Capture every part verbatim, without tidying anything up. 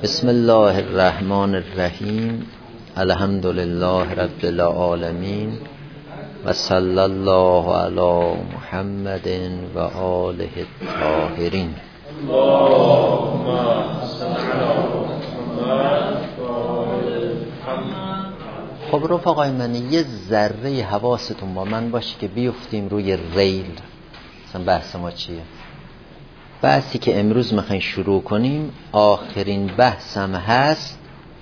بسم الله الرحمن الرحیم. الحمد لله رب العالمین و صلی الله علی محمد و آله الطاهرین. اللهم صل علی محمد و آل محمد. خب رفقای من، یه ذره حواستون با من باشه که بیفتیم روی ریل. مثلا بحث ما چیه؟ بحثی که امروز میخوایم شروع کنیم آخرین بحثم هست،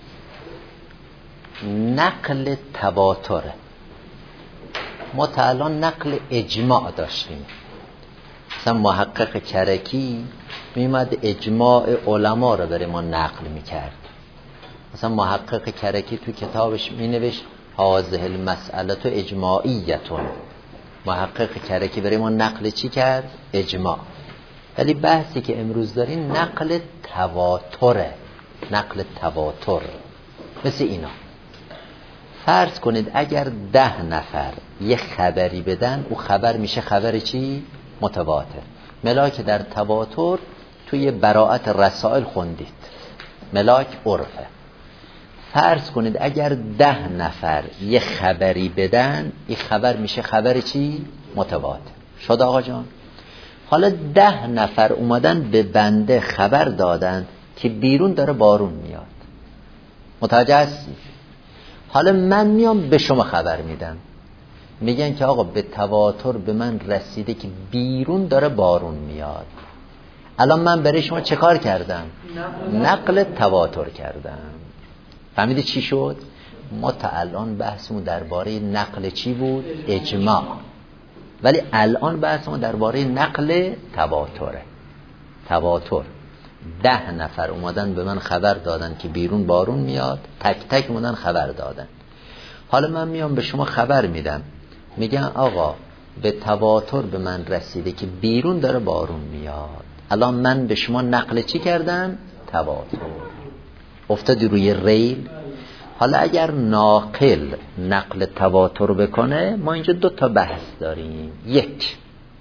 نقل تواتره. ما تا الان نقل اجماع داشتیم. مثلا محقق کرکی میمد اجماع علما رو برای ما نقل میکرد. مثلا محقق کرکی تو کتابش مینوشت هذه المسئله اجماعیتون. محقق کرکی برای ما نقل چی کرد؟ اجماع. ولی بحثی که امروز داریم نقل تواتره. نقل تواتر مثل اینا. فرض کنید اگر ده نفر یه خبری بدن، او خبر میشه خبر چی؟ متواتر. ملاک در تواتر توی براءت رسائل خوندید، ملاک عرفه. فرض کنید اگر ده نفر یه خبری بدن، این خبر میشه خبر چی؟ متواتر. شد آقا جان؟ حالا ده نفر اومدن به بنده خبر دادن که بیرون داره بارون میاد. متوجه هستی؟ حالا من میام به شما خبر میدم، میگن که آقا به تواتر به من رسیده که بیرون داره بارون میاد. الان من برای شما چه کار کردم؟ نقل تواتر کردم. فهمیدی چی شد؟ ما تا الان بحثمون درباره نقل چی بود؟ اجماع. ولی الان بحثمون درباره نقل تواتره. تواتر ده نفر اومدن به من خبر دادن که بیرون بارون میاد، تک تک اومدن خبر دادن. حالا من میام به شما خبر میدم، میگن آقا به تواتر به من رسیده که بیرون داره بارون میاد. الان من به شما نقل چی کردم؟ تواتر. افتادی روی ریل. حالا اگر ناقل نقل تواتر بکنه، ما اینجا دو تا بحث داریم. یک،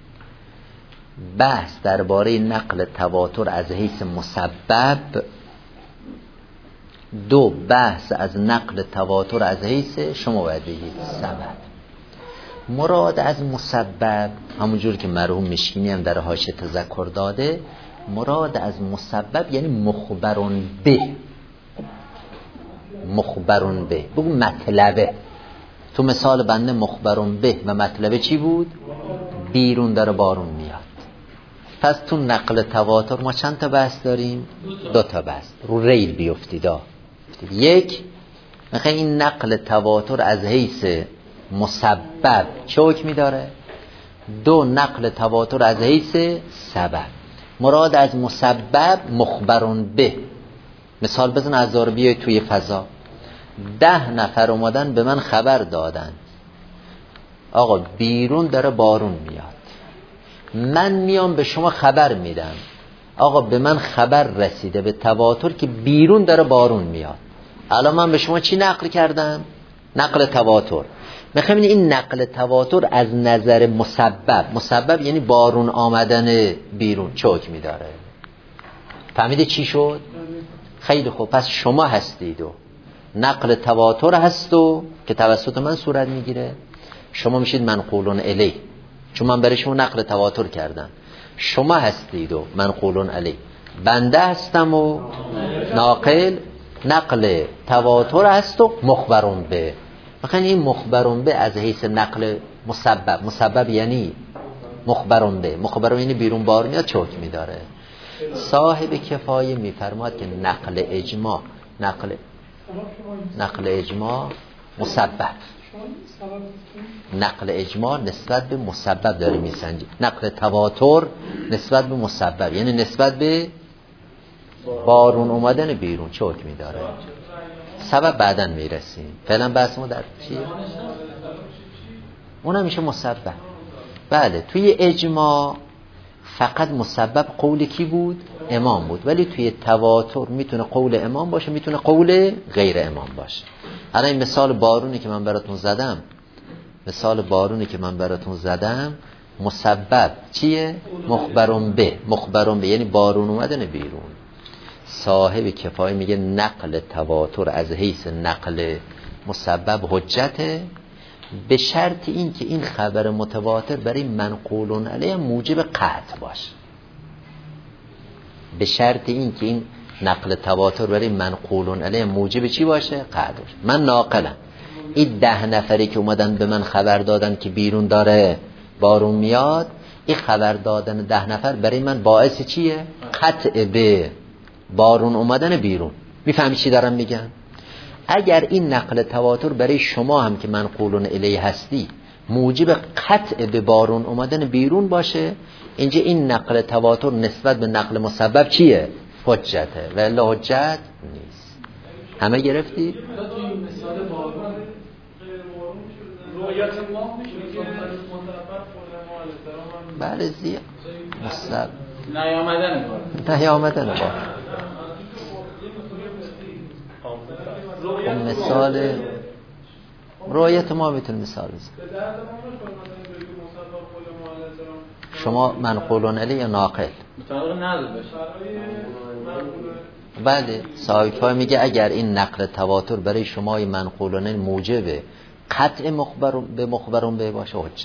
بحث درباره نقل تواتر از حیث مسبب. دو، بحث از نقل تواتر از حیث، شما باید بگید، سبب. مراد از مسبب، همونجور که مرحوم مشکینی هم در حاشیه تذکر داده، مراد از مسبب یعنی مخبرون به. مخبرون به بگو مطلبه. تو مثال بنده مخبرون به و مطلبه چی بود؟ بیرون داره بارون میاد. پس تو نقل تواتر ما چند تا بحث داریم؟ دو تا بحث. رو ریل بیفتیدا. یک، میخوای این نقل تواتر از حیث مسبب چه حکمی داره؟ دو، نقل تواتر از حیث سبب. مراد از مسبب مخبرون به. مثال بزن از دار بیای توی فضا. ده نفر اومدن به من خبر دادن آقا بیرون داره بارون میاد. من میام به شما خبر میدم آقا به من خبر رسیده به تواتر که بیرون داره بارون میاد. الان من به شما چی نقل کردم؟ نقل تواتر. میخوایم این نقل تواتر از نظر مسبب، مسبب یعنی بارون آمدن بیرون، چه حکمی داره؟ فهمیده چی شد؟ خیلی خوب. پس شما هستید و نقل تواتر هست و که توسط من صورت میگیره. شما میشید منقولون الیه، چون من برای شما نقل تواتر کردم. شما هستید و منقولون الیه. بنده هستم و ناقل نقل تواتر هست و مخبرون به. بخاطر این مخبرون به از حیث نقل مسبب، مسبب یعنی مخبرون به، مخبرون یعنی بیرون بار میاد، چه حکمی داره؟ صاحب کفایه میفرماد که نقل اجماع، نقل نقل اجماع مسبب، نقل اجماع نسبت به مسبب داره میسنجی. نقل تواتر نسبت به مسبب یعنی نسبت به بارون اومدن بیرون، چه حکمی داره؟ سبب بعداً میرسیم. فعلا بحث ما در چیه؟ اونم میشه مسبب. بله، توی اجماع فقط مسبب قول کی بود؟ امام بود. ولی توی تواتر میتونه قول امام باشه، میتونه قول غیر امام باشه. الان این مثال بارونی که من براتون زدم، مثال بارونی که من براتون زدم مسبب چیه؟ مخبرون به. مخبرون به یعنی بارون اومدن بیرون. صاحب کفایه میگه نقل تواتر از حیث نقل مسبب حجته، به شرط این که این خبر متواتر برای منقولون علیه موجب قطع باشه. به شرط این که این نقل تواتر برای منقولون علیه موجب چی باشه؟ قطع باشه. من ناقلم، این ده نفری که اومدن به من خبر دادن که بیرون داره بارون میاد، این خبر دادن ده نفر برای من باعث چیه؟ قطع به بارون اومدن بیرون. میفهمی چی دارم میگم؟ اگر این نقل تواتر برای شما هم که منقولون الیه هستی موجب قطع به بارون اومدن بیرون باشه، اینجا این نقل تواتر نسبت به نقل مسبب چیه؟ حجته، ولی حجت نیست. همه گرفتی؟ بله زیاد مصب نیامدن بار نیامدن بار خب مثال رؤیت ما میتونه مثال بزن. شما منقولون علی یا ناقل؟ مطابق نظر باشه. بله صاحب میگه اگر این نقل تواتر برای شما منقولون موجب قطع مخبر به مخبرون به باشه حجت.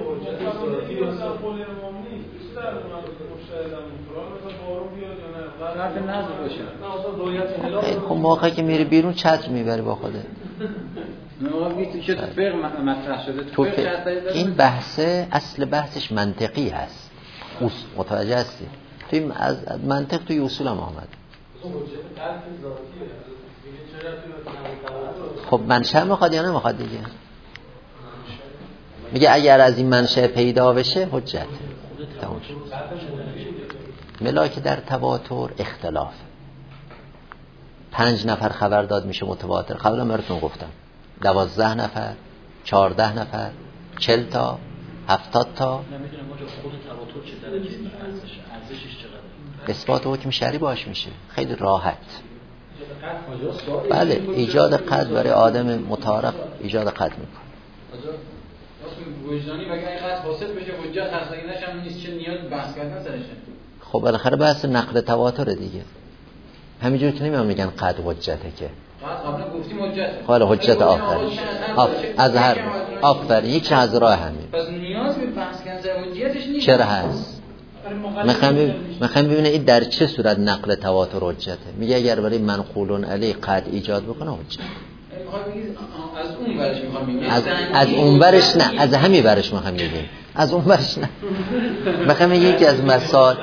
خب موقعی که میری بیرون چتر میبری با خودت. این بحثه اصل بحثش منطقی هست، متوجه هستی؟ توی از منطق توی اصول هم آمد. خب منشأ میخواد یا نمیخواد دیگه؟ میگه اگر از این منشأ پیدا بشه حجت. ملاک در تواتر اختلاف. پنج نفر خبر داد میشه متواتر. قبلا براتون گفتم دوازده نفر، چهارده نفر، چل تا، هفتاد تا. نمیدونم ما خود تواتر چه درجه ارزش ارزشش چقدره؟ اثبات حکم شرعی باش میشه خیلی راحت. بله ایجاد قد برای آدم متعارف ایجاد قد میکنه. وجدانی و اگه قد حاصل بشه حجت هست، اگه نشم نیست چه نیاز بحث کردن سرشه. خب بالاخره بحث نقل تواتر دیگه. همینجور که نمیام میگن قد حجته که قبلا گفتیم حجت. حالا حجت آفرین از هر آفرین یک از راه همین. پس نیاز به بحث کردن حجتش نیست. چرا هست؟ میخوام ببینه این در چه صورت نقل تواتر حجته. میگه اگر برای منقولون علی قد ایجاد بکنه حجت. از اون ورش میخوام بگم. از از اون ورش نه، از همین ورش میخوام بگم. از اون ورش نه. میخوام بگم یکی از مسائل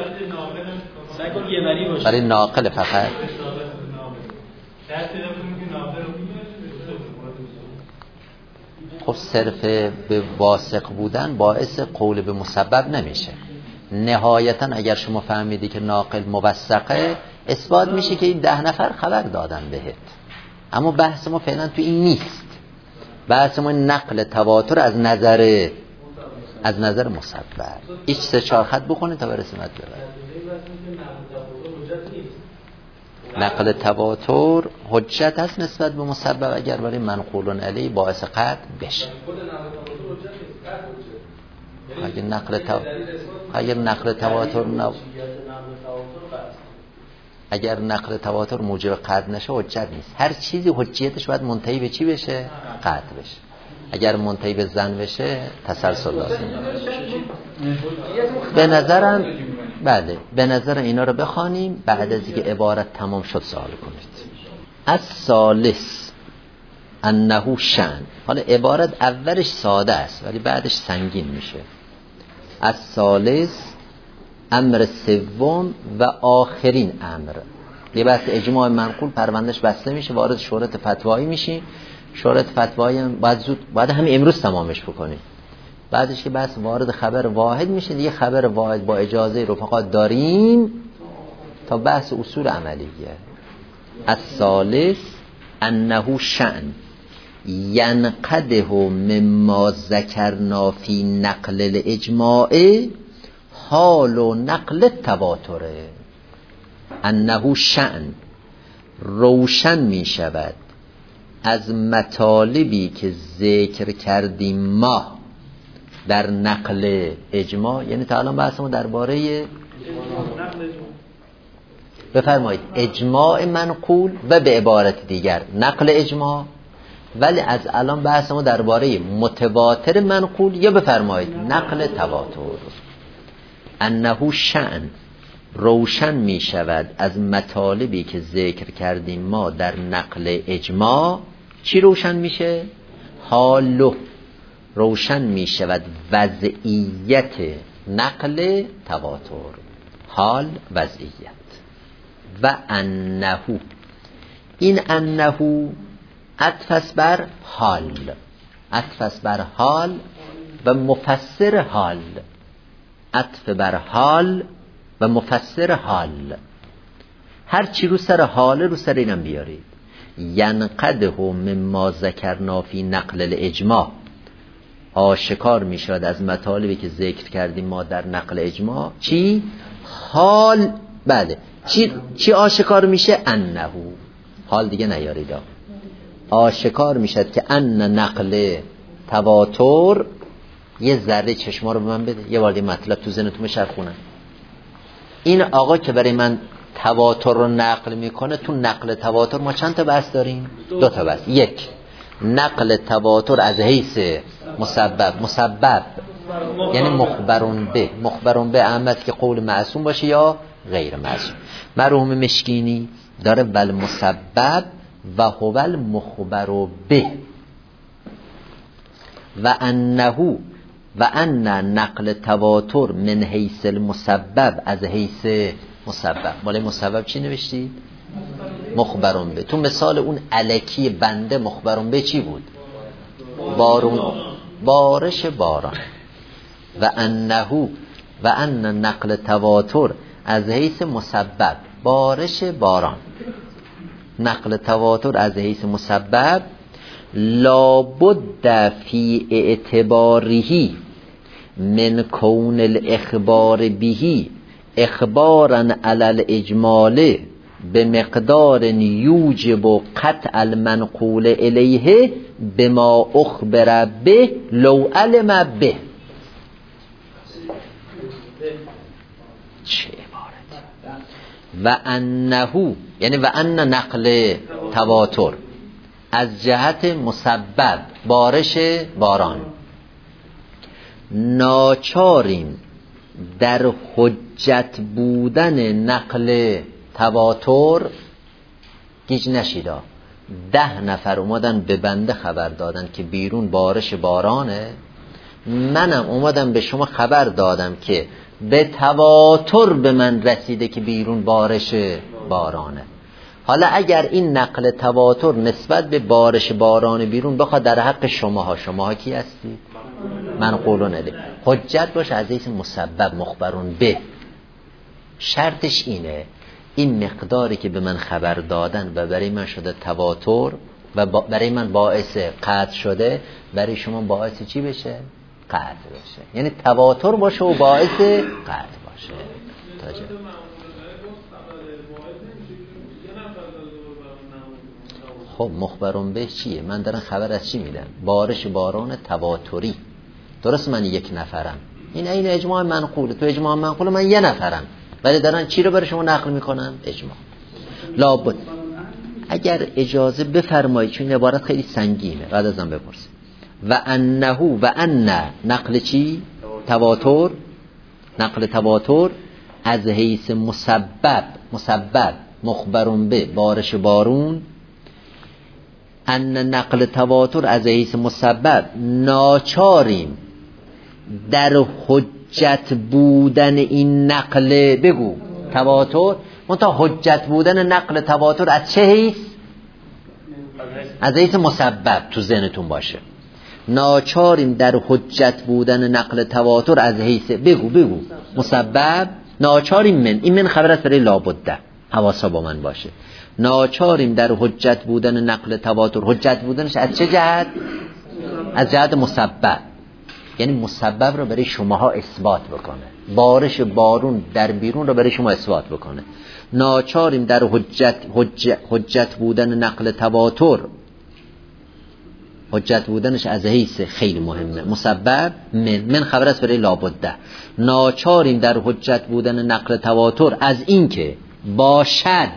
برای ناقل فقط خب صرف به واثق بودن باعث قول به مسبب نمیشه. نهایتا اگر شما فهمیدی که ناقل موثقه اثبات میشه که این ده نفر خبر دادن بهت. اما بحث ما فعلا تو این نیست. بحث ما نقل تواتر از نظر از نظر مسبب. هیچ سه چهار خط بخونه تا برسیم مد ببر. نقل تواتر حجت هست نسبت به مسبب اگر برای منقولون علی باعث قطع بشه. اگر نقل تو... اگر نقل تواتر نو... اگر نقل تواتر موجب قطع نشه حجت نیست. هر چیزی حجیتش باید منتهی به چی بشه؟ قطع بشه. اگر منتهی به ظن بشه تسلسل لازم داره. به نظرم بله به نظرم اینا رو بخوانیم بعد از اینکه عبارت تمام شد سوال کنید. الثالث انه شأن. حالا عبارت اولش ساده است ولی بعدش سنگین میشه. الثالث امر سوم و آخرین امر. یه بحث اجماع منقول پروندهش بسته میشه، وارد شورت فتوایی میشی. شورت فتوایی هم باید زود باید همین امروز تمامش بکنیم. بعدش که بحث وارد خبر واحد میشه دیگه. خبر واحد با اجازه رفقا داریم تا بحث اصول عملیه. الثالث انه شأن ینقده مما ذکرنا فی نقل الاجماع حال و نقل تواتره. انه شأن روشن می شود از مطالبی که ذکر کردیم ما در نقل اجماع. یعنی تا الان بحثمون درباره بفرمایید اجماع منقول و به عبارت دیگر نقل اجماع، ولی از الان بحث ما درباره متواتر منقول یا بفرمایید نقل تواتر. انه شأن روشن می شود از مطالبی که ذکر کردیم ما در نقل اجماع. چی روشن میشه؟ حالو روشن می شود وضعیت نقل تواتر، حال وضعیت. و انه، این انه عطف بر حال، عطف بر حال و مفسر حال، عطف بر حال و مفسر حال. هر چی رو سر حال رو سر اینم بیارید. ینقده مما ذکرنا فی نقل الاجماع، آشکار می شود از مطالبی که ذکر کردیم ما در نقل اجماع. چی؟ حال. بله. چی, چی آشکار میشه؟ انه، حال دیگه نیارید. آشکار میشد که ان نقل تواتر، یه ذره چشما رو به من بده یه بار مطلب تو ذهنتون بچرخونم. این آقا که برای من تواتر رو نقل میکنه، تو نقل تواتر ما چند تا بحث داریم؟ دو تا بحث. یک، نقل تواتر از حیث مسبب، مسبب یعنی مخبرون به، مخبرون به احمد که قول معصوم باشه یا غیر معصوم. مرحوم مشکینی داره ول مسبب و هو المخبر به. و انه و ان نقل تواتر من حیث المسبب، از حیث مسبب. مال مسبب چی نوشتید؟ مخبرون به. تو مثال اون الکی بنده مخبرون به چی بود؟ بارون، بارش باران. و انه و ان نقل تواتر از حیث مسبب، بارش باران. نقل تواتر از حیث مسبب لابد فی اعتباره من کون الاخبار بهی اخبارا علی الاجمال به مقدار یوجب قطع المنقول الیه بما اخبر به لو علم به. چه عبارت؟ و انه یعنی و ان نقل تواتر از جهت مسبب، بارش باران، ناچاریم در حجت بودن نقل تواتر. گیج نشیدا، ده نفر اومدن به بنده خبر دادن که بیرون بارش بارانه، منم اومدم به شما خبر دادم که به تواتر به من رسیده که بیرون بارش بارانه. حالا اگر این نقل تواتر نسبت به بارش باران بیرون بخواد در حق شماها، شماها کی هستید؟ منقولون الیه. حجت باشه از حیث مسبب، مخبرون به. شرطش اینه این مقداری که به من خبر دادن و برای من شده تواتر و برای من باعث قطع شده، برای شما باعث چی بشه؟ قطع بشه. یعنی تواتر باشه و باعث قطع باشه. تاجه. خب مخبرون به چیه؟ من دارم خبر از چی میدم؟ بارش باران تواتری. درست من یک نفرم، این این اجماع منقوله. تو اجماع منقوله من یه نفرم، ولی دارن چی رو برای شما نقل میکنن؟ اجماع. لابد. اگر اجازه بفرمایید چون این عبارت خیلی سنگینه، بعد ازم بپرسید. و انه و ان نقل چی؟ تواتر. نقل تواتر از حیث مسبب، مسبب مخبرون به، بارش بارون. ان نقل تواتر از حیث مسبب ناچاریم در حجت بودن این نقل، بگو تواتر، منتها حجت بودن نقل تواتر از چه حیث؟ از حیث مسبب. تو ذهنتون باشه ناچاریم در حجت بودن نقل تواتر از حیث، بگو بگو مسبب. ناچاریم من، این من خبر است برای لابده، حواسا با من باشه. ناچاریم در حجت بودن نقل تواتر. حجت بودنش از چه جهت؟ از جهت مسبب. یعنی مسبب رو برای شماها اثبات بکنه، بارش بارون در بیرون رو برای شما اثبات بکنه. ناچاریم در حجت حجت, حجت بودن نقل تواتر، حجت بودنش از حیث خیلی مهمه، مسبب من، من خبر است برای لابده. ناچاریم در حجت بودن نقل تواتر از این که باشد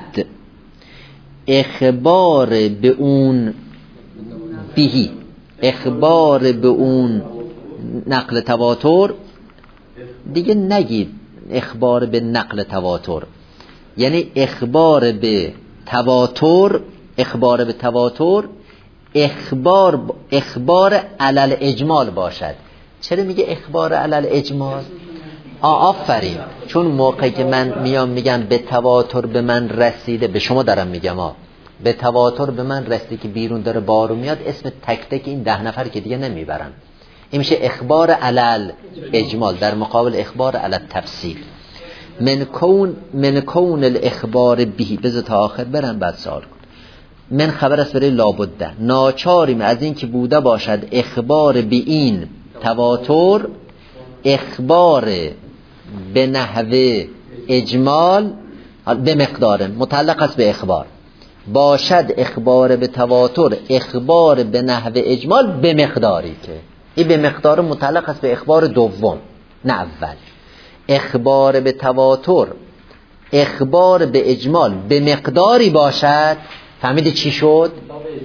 اخبار به اون بهی، اخبار به اون نقل تواتر، دیگه نگید اخبار به نقل تواتر، یعنی اخبار به تواتر، اخبار به تواتر اخبار اخبار علل اجمال باشد. چرا میگه اخبار علل اجمال؟ آفرین، چون موقعی که من میام میگم به تواتر به من رسیده، به شما دارم میگم ها، به تواتر به من رسیده که بیرون داره بارون میاد، اسم تک تک این ده نفر که دیگه نمیبرن، این میشه اخبار علل اجمال در مقابل اخبار علل تفصیل. من کون من کون الاخبار بهی، بذار تا آخر برم بعد سوال کن. من خبر است برای لابده، ناچاریم از این که بوده باشد اخبار به این تواتر، اخبار به نحوه اجمال به مقدار متعلق است به اخبار، باشد اخبار به تواتر اخبار به نحوه اجمال به مقداری که این به مقدار متعلق است به اخبار دوم نه اول. اخبار به تواتر اخبار به اجمال به مقداری باشد. فهمیدی چی شد؟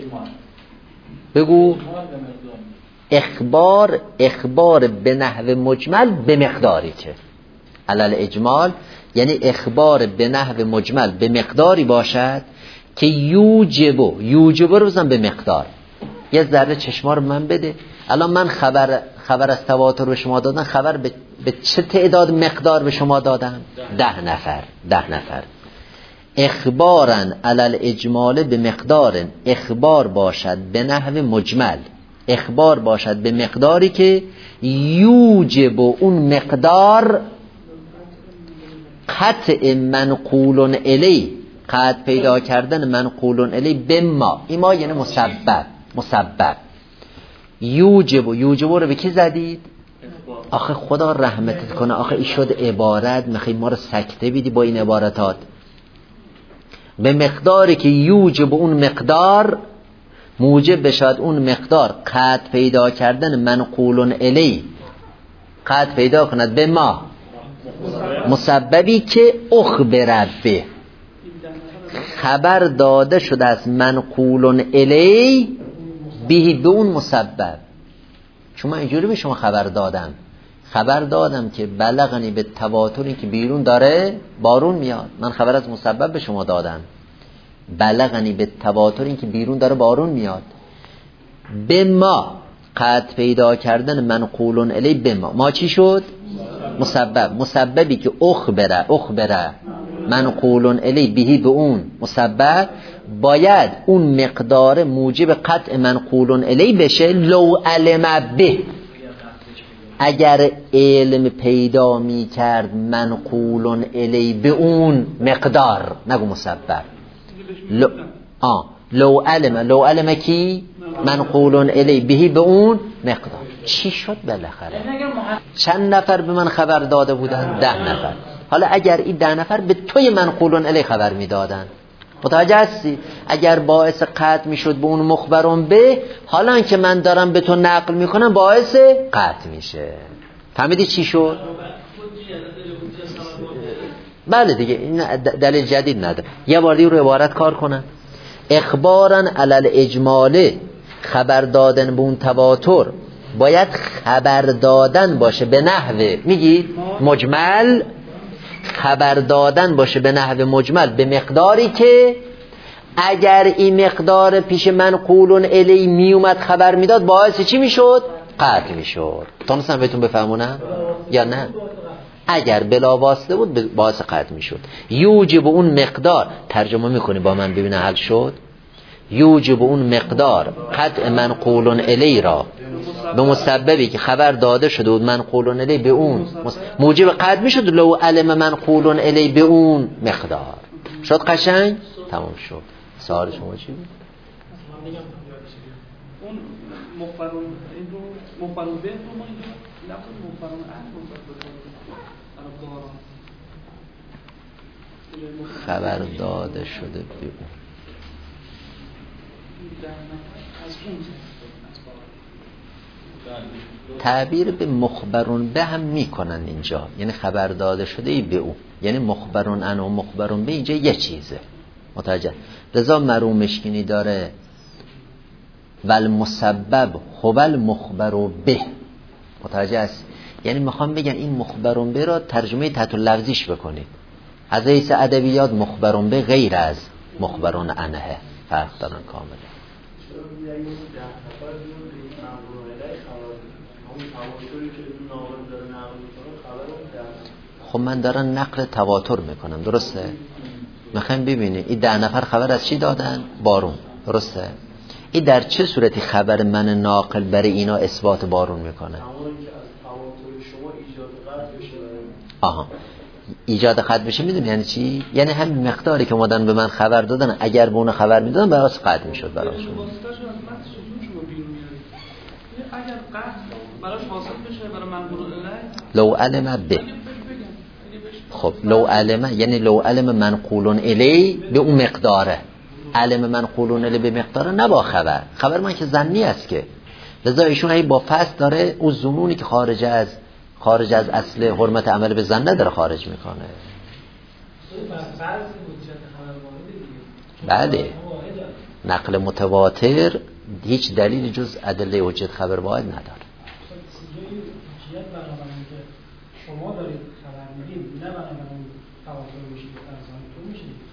بگو. اخبار اخبار به نحو مجمل به مقداری که علل اجمال، یعنی اخبار به نحو مجمل به مقداری باشد که یوجبو، یوجبو رو بزن به مقدار. یه ذره چشما رو من بده، الان من خبر خبر از تواتر به شما دادن، خبر به, به چه تعداد مقدار به شما دادن؟ ده نفر ده نفر. اخبارن علل اجمال به مقدار، اخبار باشد به نحو مجمل، اخبار باشد به مقداری که یوجب اون مقدار قطع منقول الی، قطع پیدا کردن منقول الی به ما، این ما یعنی مسبب، مسبب یوجب. یوجب رو به کی زدید؟ آخه خدا رحمتت کنه، آخه این شد عبارت میخوای ما رو سکته بیدی با این عبارتات. به مقداری که یوجب اون مقدار موجب بشد اون مقدار قطع پیدا کردن منقول الی، قطع پیدا کند به ما مسببی که اخبر به، خبر داده شده از منقول الی به به اون مسبب. چون من اینجوری به شما خبر دادم، خبر دادم که بلغنی به تواتری که بیرون داره بارون میاد، من خبر از مسبب به شما دادم، بلغنی به تواتری که بیرون داره بارون میاد. به ما قطع پیدا کردن منقول الی به ما، ما چی شد؟ مسبب، مسببی که اخبره اخبره منقول الی بهی به اون مسبب، باید اون مقدار موجب قطع منقول الی بشه. لو علم به، اگر علم پیدا می کرد منقول الی به اون مقدار، نگو مسبب، لو آه لو علم، لو علم کی؟ منقول الی بهی به اون مقدار. چی شد بالاخره؟ چند نفر به من خبر داده بودن؟ ده نفر. حالا اگر این ده نفر به توی منقول الی خبر میدادن، متوجه هستی؟ اگر باعث قطع میشد به اون مخبرون به، حالا که من دارم به تو نقل میکنم باعث قطع میشه. فهمیدی چی شد؟ بله دیگه، این دلیل جدید نداره. یه بار دیگه رو عبارت کار کنن. اخبارن علل اجماله، خبر دادن به اون تواتر باید خبر دادن باشه به نحوه، میگی مجمل، خبر دادن باشه به نحوه مجمل به مقداری که اگر این مقدار پیش منقول الی می اومد خبر میداد باعث چی میشد؟ قطع میشد. تونستم بهتون بفهمونم یا نه؟ اگر بلا واسطه بود باعث قطع میشد. یوجب اون مقدار، ترجمه میکنی با من ببینه حل شد. یوجب اون مقدار قطع منقول الی را به مسببی که خبر داده شده بود منقول الی به اون موجب قطع میشد. لو علم منقول الی به اون مقدار. شد قشنگ؟ تمام شد. سوال شما چی بود؟ اون مخبرون این رو مخبرون به رو ما اینجا لفظ مخبرون ان خبر داده شده به اون از اون تعبیر به مخبرون به هم میکنن اینجا، یعنی خبر داده شده ای به او، یعنی مخبرون عنه و مخبرون به اینجا یه چیزه. متوجه؟ رضا مرحوم مشکینی داره والمسبب هو المخبر به. متوجه است؟ یعنی میخوام بگن این مخبرون به را ترجمه تحت لفظیش بکنید. از حیث ادبیات مخبرون به غیر از مخبرون عنه، فرق دارن کاملا. خب من دارم نقل تواتر میکنم، درسته؟ میخوایم ببینیم این ده نفر خبر از چی دادن؟ بارون، درسته؟ این در چه صورتی خبر من ناقل برای اینا اثبات بارون میکنه؟ آها، ایجاد خط بشه. میدونی یعنی چی؟ یعنی همین مقداری که مدن به من خبر دادن، اگر به اون خبر میدادن براش قطع میشد براشون. اگر قطع براش حاصل بشه برای منقول الیه لو علم به. خب لو علم یعنی لو علم منقول الی به اون مقداره، علم منقول الی به مقداره، نه با خبر. خبر من که ظنی است که، لذا ایشون هی با فصل داره اون ظنونی که خارج از خارج از اصل حرمت عمل به ظن داره خارج میکنه. بله، نقل متواتر هیچ دلیلی جز ادله حجت خبر واحد نداره. شما دارید خبر میدید، نه بنابراین تواتر میشید ارزان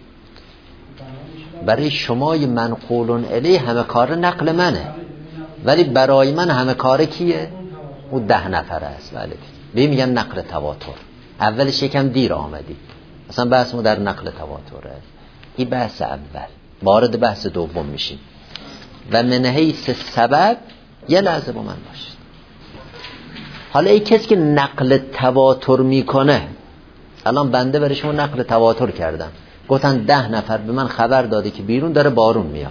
میشید. برای شمای منقولون الی همه کار نقل منه، ولی برای من همه کار کیه؟ او ده نفر است. بله، به میگن نقل تواتر. اولش یکم دیر آمدی، اصلا بحثمون در نقل تواتر است. این بحث اول، وارد بحث دوم میشیم. و من حیث سبب یه لحظه با من باشید. حالا این کسی که نقل تواتر میکنه، الان بنده برای شما نقل تواتر کردم، گفتن ده نفر به من خبر داده که بیرون داره بارون میاد.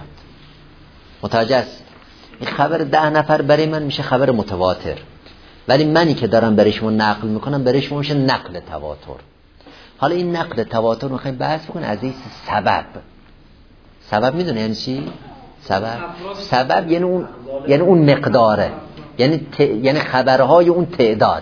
متوجه است؟ این خبر ده نفر برای من میشه خبر متواتر، ولی منی که دارم برای شما نقل میکنم برای شما میشه نقل تواتر. حالا این نقل تواتر میخوایم بحث بکنیم از این سبب. سبب میدونه یعنی چی؟ سبب سبب یعنی اون یعنی اون مقداره، یعنی ت... یعنی خبرهای اون تعداد.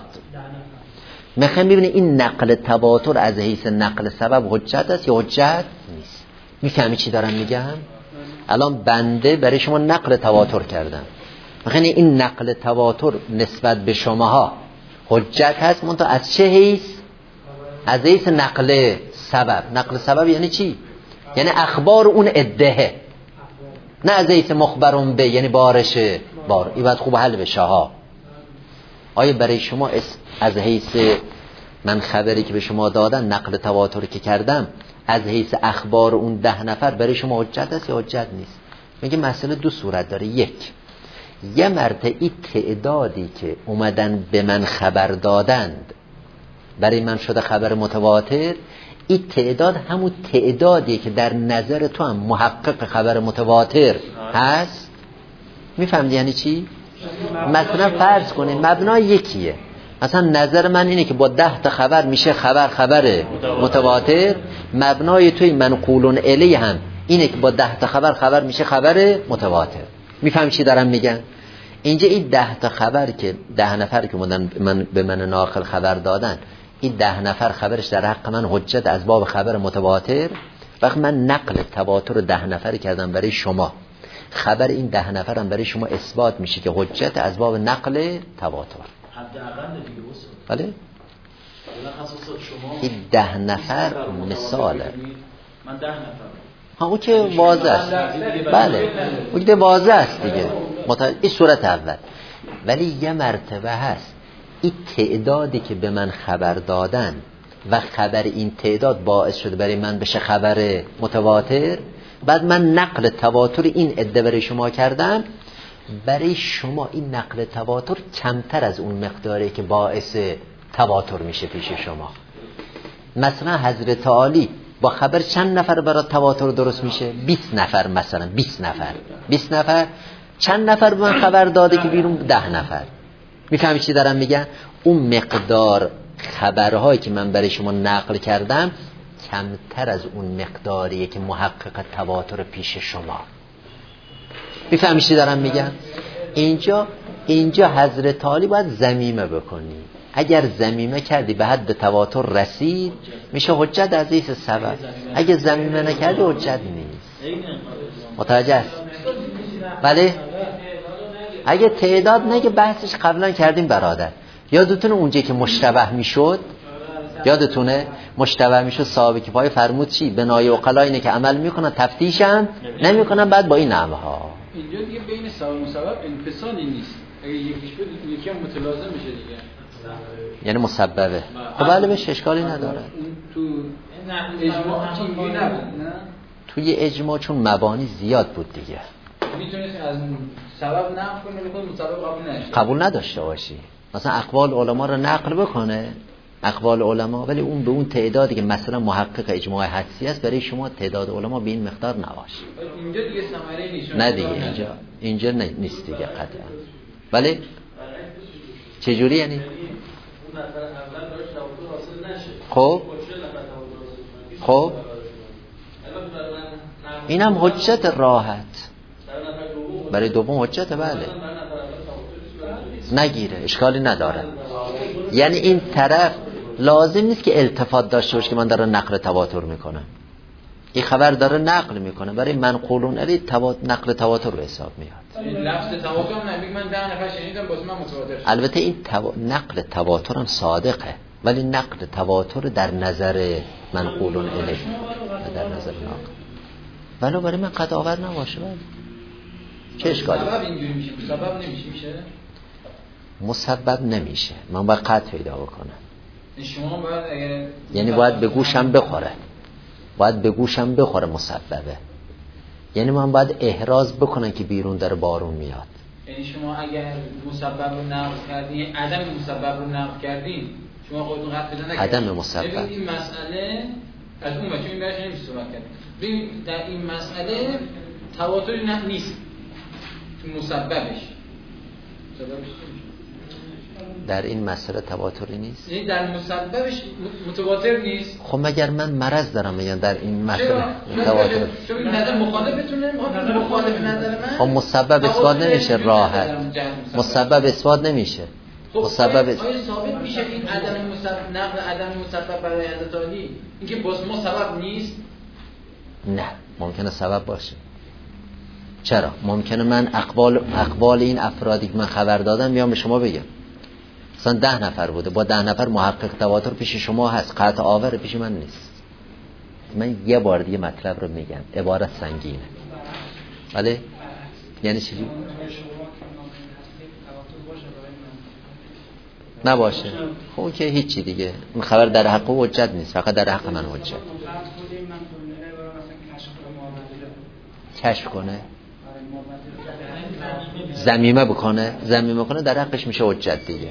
میخوایم ببینیم این نقل تواتر از حیث نقل سبب حجت است یا حجت نیست. میفهمی چی دارم میگم؟ الان بنده برای شما نقل تواتر کردم، میخوایم این نقل تواتر نسبت به شماها حجت هست، منتها از چه حیث؟ از حیث نقل سبب. نقل سبب یعنی چی؟ یعنی اخبار اون عده، نه از حیث مخبرون به یعنی بارش بار. این باید خوب حل بشه ها. آیا برای شما از حیث من خبری که به شما دادن نقل تواتر که کردم از حیث اخبار اون ده نفر برای شما حجت است یا حجت نیست؟ میگه مسئله دو صورت داره. یک، یه مرتبه این تعدادی که اومدن به من خبر دادند برای من شده خبر متواتر، این تعداد همون تعدادی که در نظر تو هم محقق خبر متواتر هست. میفهمید یعنی چی؟ مثلا فرض کنید مبنای یکیه، مثلا نظر من اینه که با ده تا خبر میشه خبر خبر متواتر، مبنای توی منقولون الی هم اینه که با ده تا خبر خبر میشه خبر متواتر. میفهمی چی دارم میگن؟ اینجا این ده تا خبر که ده نفر که من به من ناقل خبر دادن، این ده نفر خبرش در حق من حجت از باب خبر متواتر. وقت من نقل تواتر ده نفر کردم برای شما، خبر این ده نفرم برای شما اثبات میشه که حجت از باب نقل تواتر. حداقل دیگه واسه. بله؟ این ده نفر مثاله. من ده نفر. ها او که واضح است. بله. او که واضح است دیگه. مت... این صورت اول. ولی یه مرتبه هست این تعدادی که به من خبر دادن و خبر این تعداد باعث شده برای من بشه خبر متواتر، بعد من نقل تواتر این عده برای شما کردم، برای شما این نقل تواتر کمتر از اون مقداری که باعث تواتر میشه پیش شما. مثلا حضرت عالی با خبر چند نفر برای تواتر درست میشه؟ بیست نفر. مثلا بیست نفر بیست نفر چند نفر به من خبر داده که بیرون؟ ده نفر. میفهمی چی دارم میگم؟ اون مقدار خبرهایی که من برای شما نقل کردم کمتر از اون مقداریه که محقق تواتر پیش شما. میفهمی چی دارم میگم؟ اینجا اینجا حضرت علی باید ضمیمه بکنی. اگر ضمیمه کردی به حد تواتر رسید میشه حجت از حیث سبب. اگه ضمیمه نکردی حجت نیست. متوجه است؟ بله. اگه تعداد نگه بحثش قبلا کردیم برادر. یادتونه اونجا که مشتبه میشد، یادتونه مشتبه میشد صحابه که پای فرمود چی؟ بنای عقلا اینه که عمل میکنن تفتیشن نمیکنن بعد با این نحوه ها. اینجا دیگه بین سبب و سبب انفصالی نیست. اگه یکیش بود یکی هم متلازم میشه دیگه. یعنی مسببه. خب بله بهش اشکالی نداره. تو اجماع اینجوری نبود نه؟ توی اجماع چون مبانی زیاد بود دیگه. میتونید از سبب نقل کنه میگه مسبب قبول نشه. قبول نداشته باشی. مثلا اقوال علما رو نقل بکنه، اقوال علما، ولی اون به اون تعدادی که مثلا محقق اجماع حدسی است برای شما تعداد علما به این مقدار نباشه. اینجا دیگه ثمره نیست. نه دیگه اینجا اینجا نیست دیگه قطعا. ولی چه جوری یعنی؟ خب خب اینم حجت راحت برای دوم حجت بله نگیره اشکالی نداره. یعنی این طرف لازم نیست که التفات داشته باشه که من داره نقل تواتر میکنم. این خبر داره نقل میکنه برای منقولون علی توات... نقل تواتر به حساب میاد. این لفظ تواتر نمیگه من ده نفر شنیدم باز من متواتر شد. البته این تو... نقل تواتر هم صادقه ولی نقل تواتر در نظر منقولون علی در نظر ناقل ولو برای من قطع آور نباشه بله. چه اشکالی؟ سبب اینجوری میشه سبب نمیشه میشه؟ مسبب نمیشه. من باید قطع پیدا بکنم. شما باید اگر یعنی باید به گوشم بخوره. باید به گوشم بخوره مسببه. یعنی من باید احراز بکنم که بیرون در بارون میاد. یعنی شما اگر مسبب رو نقض کردین عدم مسبب رو نقض کردین شما خودتون قطع پیدا نکردین. عدم مسبب. ببینید این مسئله از اون بچه این برش نمیشه صحبت کرد. ببینید در این مسئله تواتری نه نیست. تو مسببش. سببش در این مسئله تواتری نیست. یعنی در مسببش متواتر نیست. خب مگر من مرض دارم یا در این مسئله تواتر؟ چون این نظر مخالفتونه مخالف نظر من. خب مسبب اثبات نمیشه راحت. مسبب اثبات نمیشه. مسبب آیا ثابت میشه این عدم مسبب نقل عدم مسبب برای حضرت علی اینکه باز ما سبب نیست؟ نه ممکنه سبب باشه. چرا؟ ممکنه من اقوال اقوال این افرادی که من خبر دادم میام به شما بگم. مثلا ده نفر بوده با ده نفر محقق تواتر پیش شما هست قطع آور پیش من نیست. من یه بار دیگه مطلب رو میگم عبارت سنگینه ولی یعنی چی؟ نباشه خب که هیچی دیگه این خبر در حق او حجت نیست فقط در حق من حجت. کشف کنه ضمیمه بکنه ضمیمه کنه در حقش میشه حجت دیگه.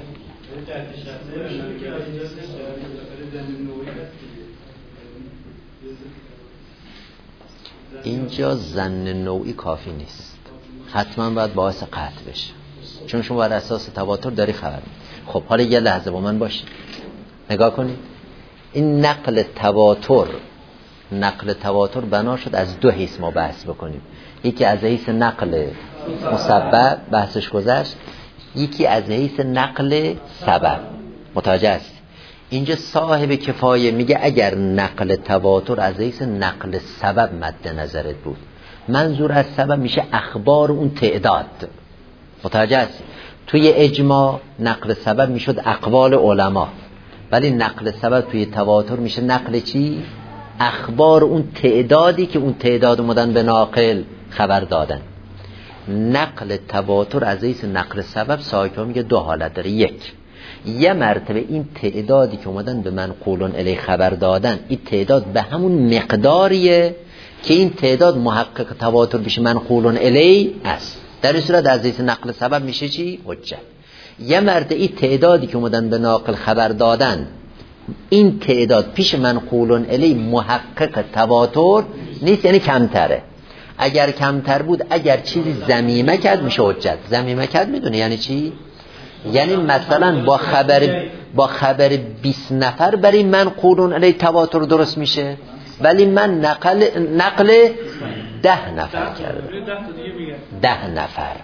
اینجا ظن نوعی کافی نیست حتما باید باعث قطع بشه چون شما بر اساس تواتر داری خبر. خب حالا یه لحظه با من باشید نگاه کنید. این نقل تواتر نقل تواتر بنا شد از دو حیث ما بحث بکنیم. یکی از حیث نقل مسبب بحثش گذشت یکی از حیث نقل سبب. متوجه است؟ اینجا صاحب کفایه میگه اگر نقل تواتر از حیث نقل سبب مد نظرت بود منظور از سبب میشه اخبار اون تعداد. متوجه است؟ توی اجماع نقل سبب میشد اقوال علما ولی نقل سبب توی تواتر میشه نقل چی؟ اخبار اون تعدادی که اون تعداد اومدن به ناقل خبر دادن. نقل تواتر از حیث نقل سبب صاحب میگه دو حالت داره. یک یه مرتبه این تعدادی که اومدن به منقولون الی خبر دادن این تعداد به همون مقداریه که این تعداد محقق تواتر بشه منقولون الی است. در این صورت از حیث نقل سبب میشه چی؟ حجت. یه مرتبه این تعدادی که اومدن به ناقل خبر دادن این تعداد پیش منقولون الی محقق تواتر نیست یعنی کمتره. اگر کمتر بود اگر چیزی ضمیمه کرد میشه حجت. ضمیمه کرد میدونه یعنی چی؟ یعنی مثلا با خبر با خبر بیست نفر برای منقولون علی تواتر درست میشه ولی من نقل نقل ده نفر کردم. ده نفر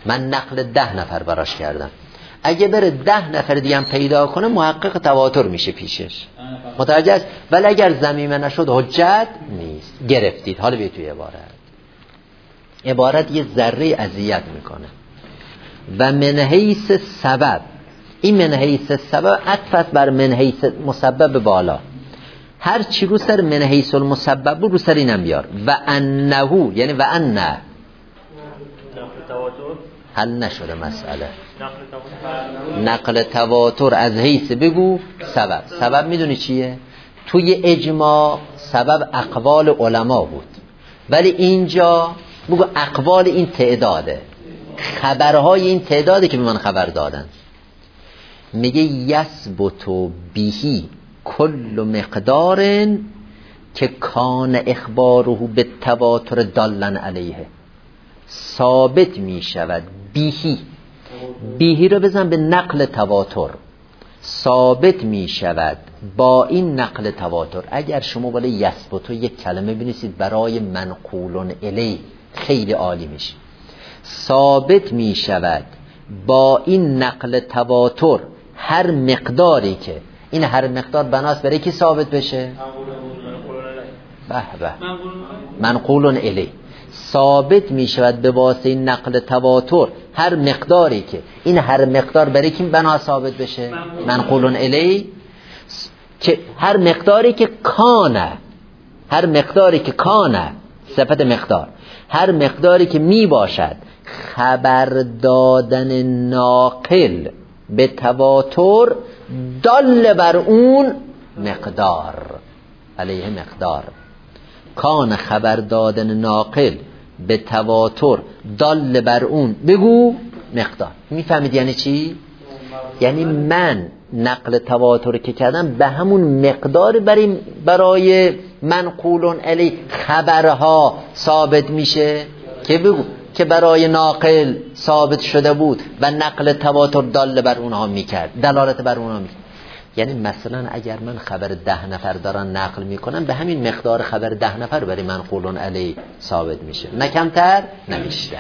من نقل ده نفر براش کردم، اگه بره ده نفر دیگه هم پیدا کنه محقق تواتر میشه پیشش، متوجه است؟ ولی اگر ضمیمه نشد حجت نیست. گرفتید؟ حالا بیا توی عبارت. عبارت یه ذره اذیت میکنه. و من حیث سبب، این من حیث سبب عطف بر من حیث مسبب بالا، هر چی رو سر من حیث المسبب رو سر اینم بیار. و انه، یعنی و ان حل نشده مسئله. نقل تواتر از حیث بگو سبب. سبب میدونی چیه؟ توی اجماع سبب اقوال علما بود، ولی اینجا بگو اقوال این تعداده، خبرهای این تعداده که به من خبر دادن. میگه یثبت بهی کل مقدار که کان اخباره به تواتر دالن علیه. ثابت می شود بیهی، بیهی رو بزن به نقل تواتر، ثابت می شود با این نقل تواتر. اگر شما بالا یثبتو یک کلمه بنویسید برای منقولون الی خیلی عالی میشه. ثابت می شود با این نقل تواتر هر مقداری که این هر مقدار بناست برای کی ثابت بشه؟ به به منقولون الی. ثابت می شود به واسطه این نقل تواتر هر مقداری که این هر مقدار برای کی بنا ثابت بشه؟ منقولون الی. که هر مقداری که کانه، هر مقداری که کانه صفت مقدار، هر مقداری که می باشد خبر دادن ناقل به تواتر دل بر اون مقدار علیه مقدار. کان خبر دادن ناقل به تواتر دل بر اون بگو مقدار. میفهمید یعنی چی؟ یعنی من نقل تواتر که کردم به همون مقدار برای برای منقولون علی خبرها ثابت میشه که بگو که برای ناقل ثابت شده بود و نقل تواتر دل بر اونها میکرد، دلالت بر اونها میکرد. یعنی مثلا اگر من خبر ده نفر دارن نقل میکنم به همین مقدار خبر ده نفر برای منقولون علی ثابت میشه، نه کمتر نه بیشتر.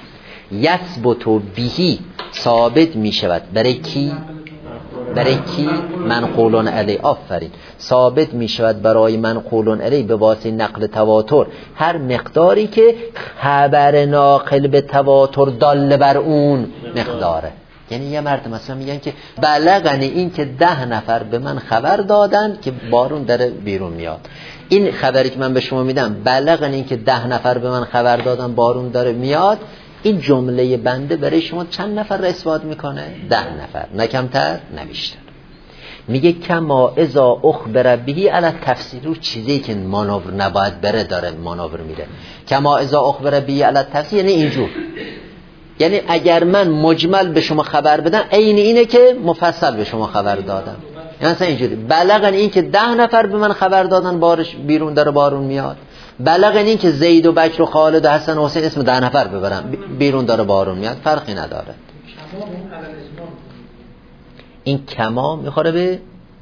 یثبت بهی ثابت میشود برای کی؟ برای کی؟ منقولون علی. آفرین. ثابت می شود برای منقولون علی به واسطه نقل تواتر هر مقداری که خبر ناقل به تواتر دال بر اون مقداره. یعنی یه مرد مثلا میگن که بلغنی این که ده نفر به من خبر دادن که بارون داره بیرون میاد. این خبری که من به شما میدم بلغنی این که ده نفر به من خبر دادن بارون داره میاد، این جمله بنده برای شما چند نفر را اثبات میکنه؟ ده نفر، نه کمتر نه بیشتر. میگه کما اذا اخبر بهی علی تفسیر، رو چیزی که مانور نباید بره داره مانور میره. کما اذا اخبر بهی علی تفسیر یعنی اینجور، یعنی اگر من مجمل به شما خبر بدم عین اینه که مفصل به شما خبر دادم. یعنی مثلا اینجوری بلغن این که ده نفر به من خبر دادن بارش بیرون داره بارون میاد، بلغن این که زید و بکر و خالد و حسن و حسین اسم ده نفر ببرن بیرون داره بارون میاد، فرقی نداره. این کما میخوره به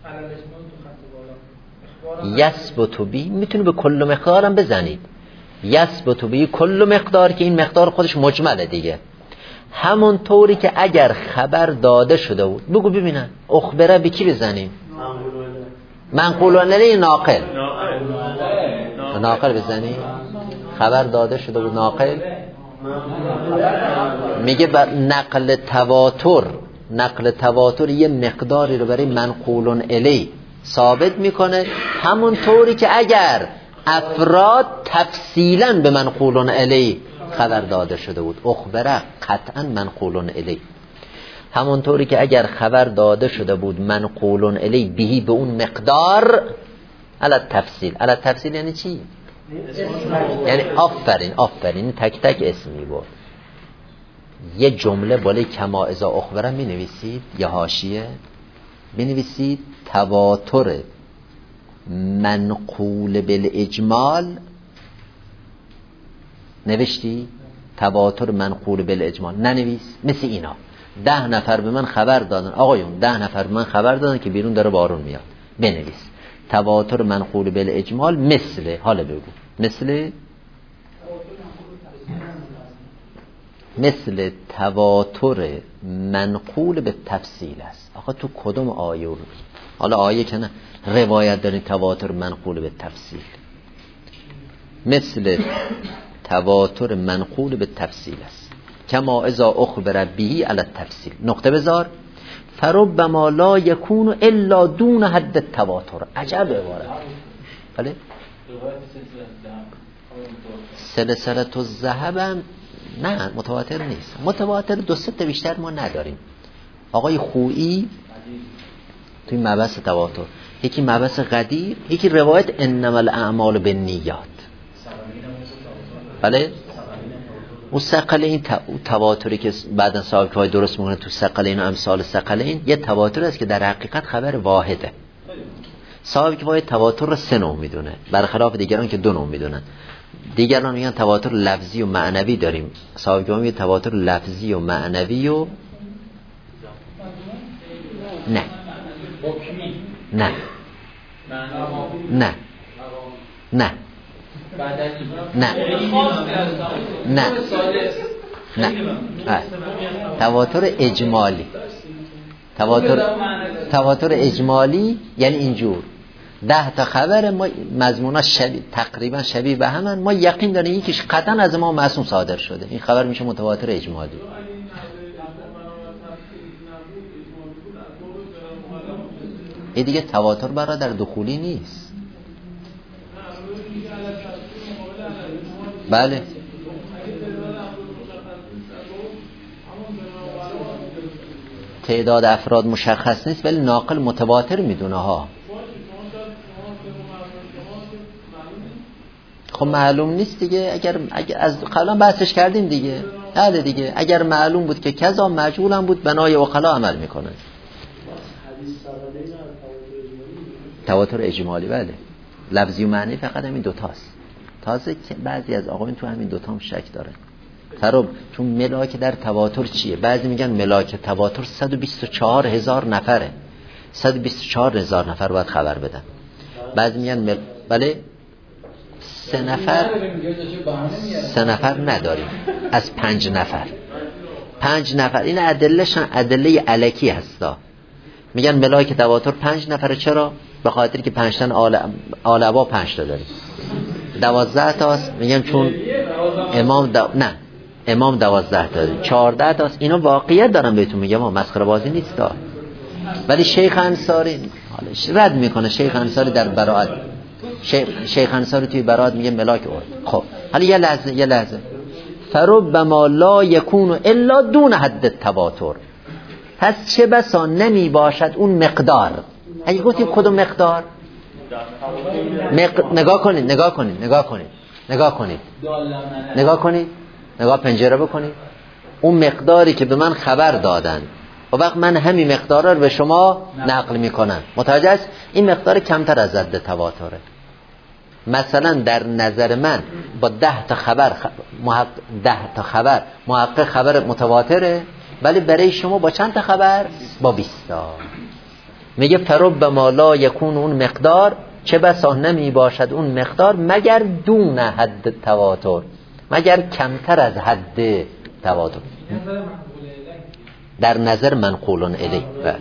یثبت بی، میتونه به کل مقدار هم بزنید. یثبت بی کل مقدار که این مقدار خودش مجمله دیگه. همون طوری که اگر خبر داده شده بود، بگو ببینن اخبره به کی بزنیم؟ منقولون علی ناقل. ناقل بزنیم. خبر داده شده بود ناقل. میگه بر نقل تواتر، نقل تواتر یه مقداری رو برای منقولون الی ثابت میکنه، همون طوری که اگر افراد تفصیلا به منقولون الی خبر داده شده بود. اخبره قطعا منقولون الی. همون طوری که اگر خبر داده شده بود منقولون الی بهی به اون مقدار علی تفصیل. علی تفصیل یعنی چی؟ یعنی آفرین آفرین تک تک اسم میبرد. یه جمله بالای کما اذا اخبره می نویسید، یه حاشیه می نویسید تواتر منقول بالاجمال. نوشتی؟ تواتر منقول بالاجمال ننویس. مثل اینا ده نفر به من خبر دادن، آقایون ده نفر به من خبر دادن که بیرون داره بارون میاد، بنویس تواتر منقول بالاجمال مثل، حالا بگو مثل مثل تواتر منقول به تفصیل است. آقا تو کدوم آیه رو؟ حالا آیه که نه روایت دارین تواتر منقول به تفصیل، مثل تواتر منقول به تفصیل است. کما اذا اخبر به علی التفصیل. نقطه بذار. فربما لا یکون الا دون حد التواتر. عجب عبارت. بله سلسله الذهب هم نه متواتر نیست. متواتر دو سه تا بیشتر ما نداریم. آقای خویی توی مبحث تواتر، یکی مبحث قدیر، یکی روایت انما الاعمال بالنیات. بله اون ثقلین تواتری که بعدن صاحب که درست میکنه تو ثقلین و امثال ثقلین، یه تواتر است که در حقیقت خبر واحده. صاحب که باید تواتر رو سه نوع میدونه، برخلاف دیگران که دو نوع میدونن. دیگران میگن تواتر لفظی و معنوی داریم، صاحب که میگه تواتر لفظی و معنوی و نه نه نه نه نه نه نه تواتر اجمالی. تواتر تواتر اجمالی یعنی اینجور ده تا خبر ما مضمونا شبیه تقریبا شبیه به همن، ما یقین داریم یکیش قطعا از ما معصوم صادر شده، این خبر میشه متواتر اجمالی. این دیگه تواتر برای در دخولی نیست. بله تعداد افراد مشخص نیست ولی ناقل متواتر میدونه ها. خب معلوم نیست دیگه. اگر, اگر از قبلا بحثش کردیم دیگه. بله دیگه اگر معلوم بود که کذا مجهول هم بود بنای عقلا عمل میکنن. تواتر اجمالی بله. لفظی و معنی فقط همین دوتاست. تازه که بعضی از آقایون تو همین دوتا هم شک دارن. خراب چون ملاک در تواتر چیه؟ بعضی میگن ملاک تواتر صد و بیست و چهار هزار نفره. صد و بیست و چهار هزار نفر باید خبر بدن. بعضی میگن مل... بله سه نفر سه نفر نداریم از پنج نفر. پنج نفر این ادلهشان ادله الکی هستا. میگن ملاک تواتر پنج نفره. چرا؟ به خاطر که پنج تن آل آل ابا پنج تا داریم. دوازده تاست. میگن چون امام دو... نه امام دوازده تا داریم. چهارده تاست. اینا واقعیت دارم بهتون میگم، ما مسخره بازی نیست تا. ولی شیخ انصاری حالش رد میکنه. شیخ انصاری در براءت شیخ, شیخ انصاری توی براءت میگه ملاک اورد. خب حالا یه لحظه یه لحظه فربما لا یکون الا دون حد التواتر. پس چه بسا نمی باشد اون مقدار. اگه گفتیم کدوم مقدار؟ مق... نگاه کنید نگاه کنید نگاه کنید نگاه کنید نگاه کنید نگاه پنجره بکنید. اون مقداری که به من خبر دادن و وقت من همین مقدار رو به شما نقل میکنم، متوجه است؟ این مقدار کمتر از حد تواتره. مثلا در نظر من با ده تا خبر محقق ده تا خبر محقق خبر متواتره، ولی برای شما با چند تا خبر؟ با بیست تا. میگه فربما لا یکون اون مقدار، چه بسا نمی باشد اون مقدار مگر دون حد تواتر، مگر کمتر از حد تواتر. در نظر منقولون الی بله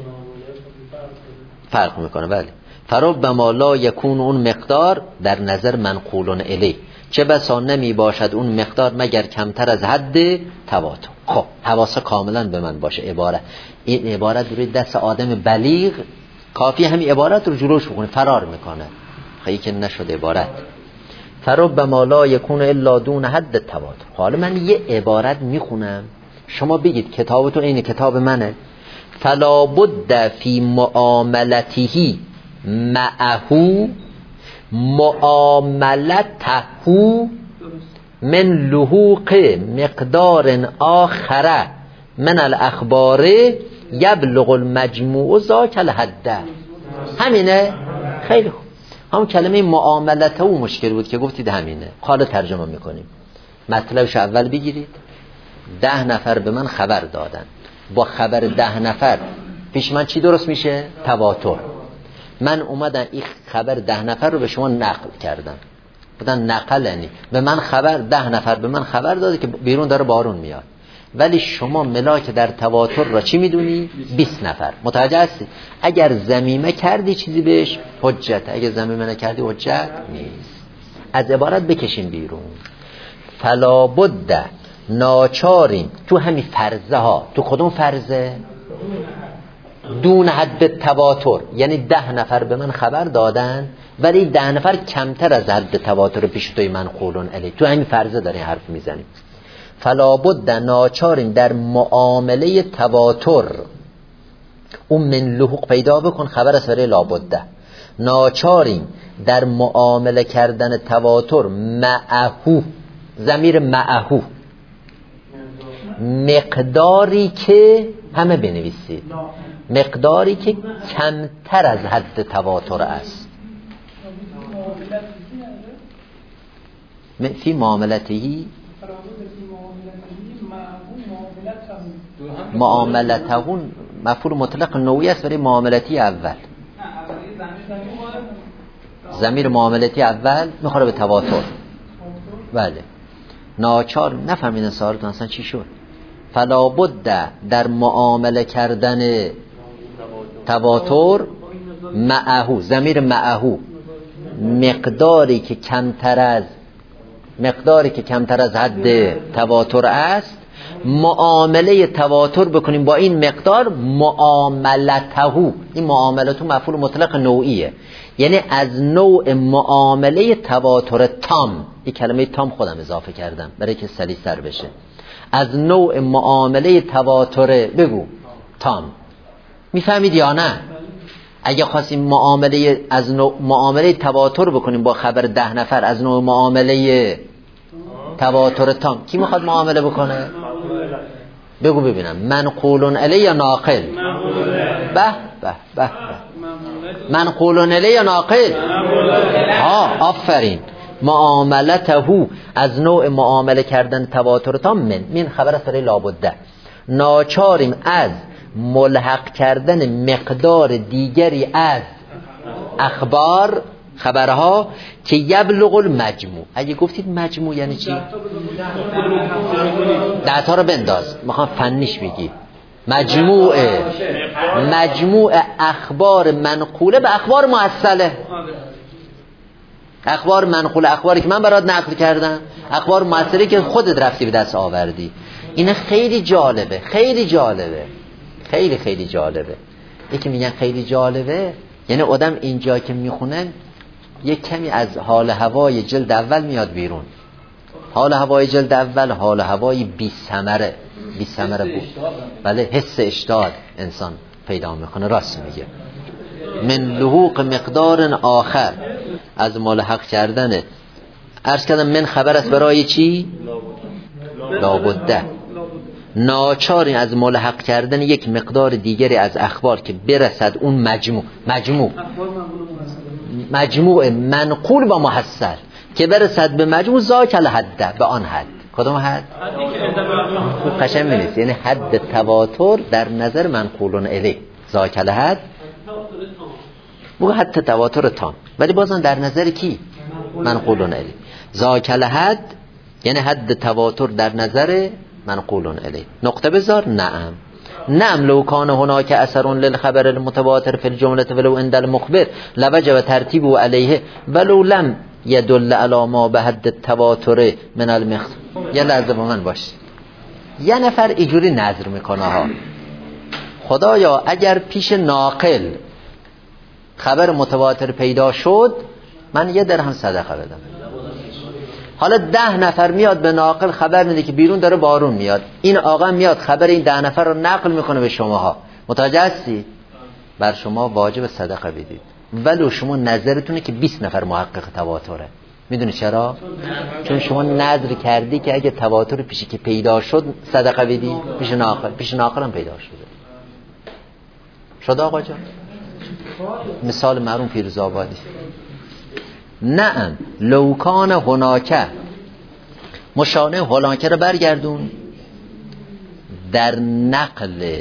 فرق میکنه. بله فربما لا یکون اون مقدار در نظر منقولون الی، چه بسا نمی باشد اون مقدار مگر کمتر از حد تواتر. خب حواس کاملا به من باشه. عبارت این عبارت روی دست آدم بلیغ کافی همین عبارت رو جلوش بکنه فرار میکنه. خیلی که نشد عبارت فربما لا یکون الا دون حد تواتر. حالا من یه عبارت میخونم شما بگید کتابتون این کتاب منه. فلا بد فی معاملته معه معاملته من لحوق مقدار آخره من الاخبار یبلغ المجموع ذاک الحد. همینه؟ خیلی خوب. همون کلمه معاملته و مشکل بود که گفتید همینه. حالا ترجمه میکنیم. مطلبش اول بگیرید. ده نفر به من خبر دادن. با خبر ده نفر پیش من چی درست میشه؟ تواتر. من اومدم این خبر ده نفر رو به شما نقل کردم. بودن نقلنی به من خبر، ده نفر به من خبر داده که بیرون داره بارون میاد، ولی شما ملاک در تواتر را چی میدونی؟ بیست نفر. متوجه هستی؟ اگر ضمیمه کردی چیزی بهش حجت، اگر ضمیمه نکردی حجت نیست. از عبارت بکشیم بیرون. فلا بد، ناچاریم تو همین فرضه ها. تو کدوم فرضه؟ دون حد تواتر، یعنی ده نفر به من خبر دادن ولی ده نفر کمتر از حد تواتر پیش توی منقولون علی. تو همین فرضه داریم حرف میزنیم. فلا بد، ناچاریم در معامله تواتر اون من لحوق پیدا بکن، خبر از برای لابده. ناچاریم در معامله کردن تواتر معهو، ضمیر معهو، مقداری که همه بنویسید، مقداری که کمتر از حد تواتر است. فی معاملتهی، معاملتهون مفعول مطلق نوعی است برای معاملتی اول. ضمیر معاملتی اول میخوره به تواتر. بله. ناچار نفهمیدن سوالتون اصلا چی شد. فلا بد، در معامله کردن تواتر معهو، ضمیر معهو، مقداری که کمتر از مقداری که کمتر از حد تواتر است، معامله تواتر بکنیم با این مقدار. معاملتهو، این معاملتو مفعول مطلق نوعیه، یعنی از نوع معامله تواتر تام. این کلمه تام خودم اضافه کردم برای که سلیس‌تر بشه. از نوع معامله تواتر بگو تام. میفهمید یا نه؟ اگه خواستیم معامله از نوع معامله تواتر بکنیم با خبر ده نفر از نوع معامله تواتر تام، کی میخواد معامله بکنه؟ بگو ببینم. منقولون الی یا ناقل؟ به به به منقولون الی یا ناقل؟ ها آفرین. معاملته از نوع معامله کردن تواتر تام. من من خبر است برای لابده. ناچاریم از ملحق کردن مقدار دیگری از اخبار، خبرها که یبلغ المجموع. اگه گفتید مجموع یعنی چی؟ ده تا رو بنداز، میخوام فنیش بگی. مجموع مجموع اخبار منقوله به اخبار معسله. اخبار منقوله، اخباری که من برات نقل کردم، اخبار معسله که خودت رفتی به دست آوردی. این خیلی جالبه، خیلی جالبه، خیلی خیلی جالبه. یکی میگن خیلی جالبه یعنی آدم اینجا که میخونه یک کمی از حال هوای جلد اول میاد بیرون. حال هوای جلد اول حال هوای بی ثمره، بی ثمره بود. بله، حس اشتاد انسان پیدا میکنه. راست میگه. من لحوق مقدار آخر، از ملحق کردن. عرض کردم من خبر است برای چی؟ لابده. ناچاری از ملحق کردن یک مقدار دیگری از اخبار که برسد اون مجموع مجموع مجموع منقول با محصل که برسد به مجموع ذاک الحد، به آن حد. کدام حد؟ قشنگ می‌نویسی، یعنی حد تواتر در نظر منقولون الی ذاک الحد. بگو حد تواتر تام، ولی بازم در نظر کی؟ منقولون الی. ذاک الحد یعنی حد تواتر در نظر منقولون الی. نقطه بذار. نعم نعم لو کان هناک اثر للخبر المتواتر فی الجمله ولو عند المخبر لوجب ترتیبه علیه ولو لم یدل علی ما به حد التواتر من المخ. یه لحظه با من باش. یه نفر اینجوری نظر میکنه ها، خدایا اگر پیش ناقل خبر متواتر پیدا شد من یه درهم صدقه بدم. حالا ده نفر میاد به ناقل خبر میده که بیرون داره بارون میاد. این آقا میاد خبر این ده نفر رو نقل میکنه به شماها. متوجه هستی؟ بر شما واجب صدقه بدید، ولو شما نظرتونه که بیست نفر محقق تواتره. میدونی چرا؟ چون شما نظر کردی که اگه تواتر پیشی که پیدا شد صدقه بدی. پیش ناقل پیش ناقل هم پیدا شده. شد آقا جان؟ مثال مرحوم پیروزآبادی. نعم لو کان هناکه، مشانه هناکه رو برگردون. در نقل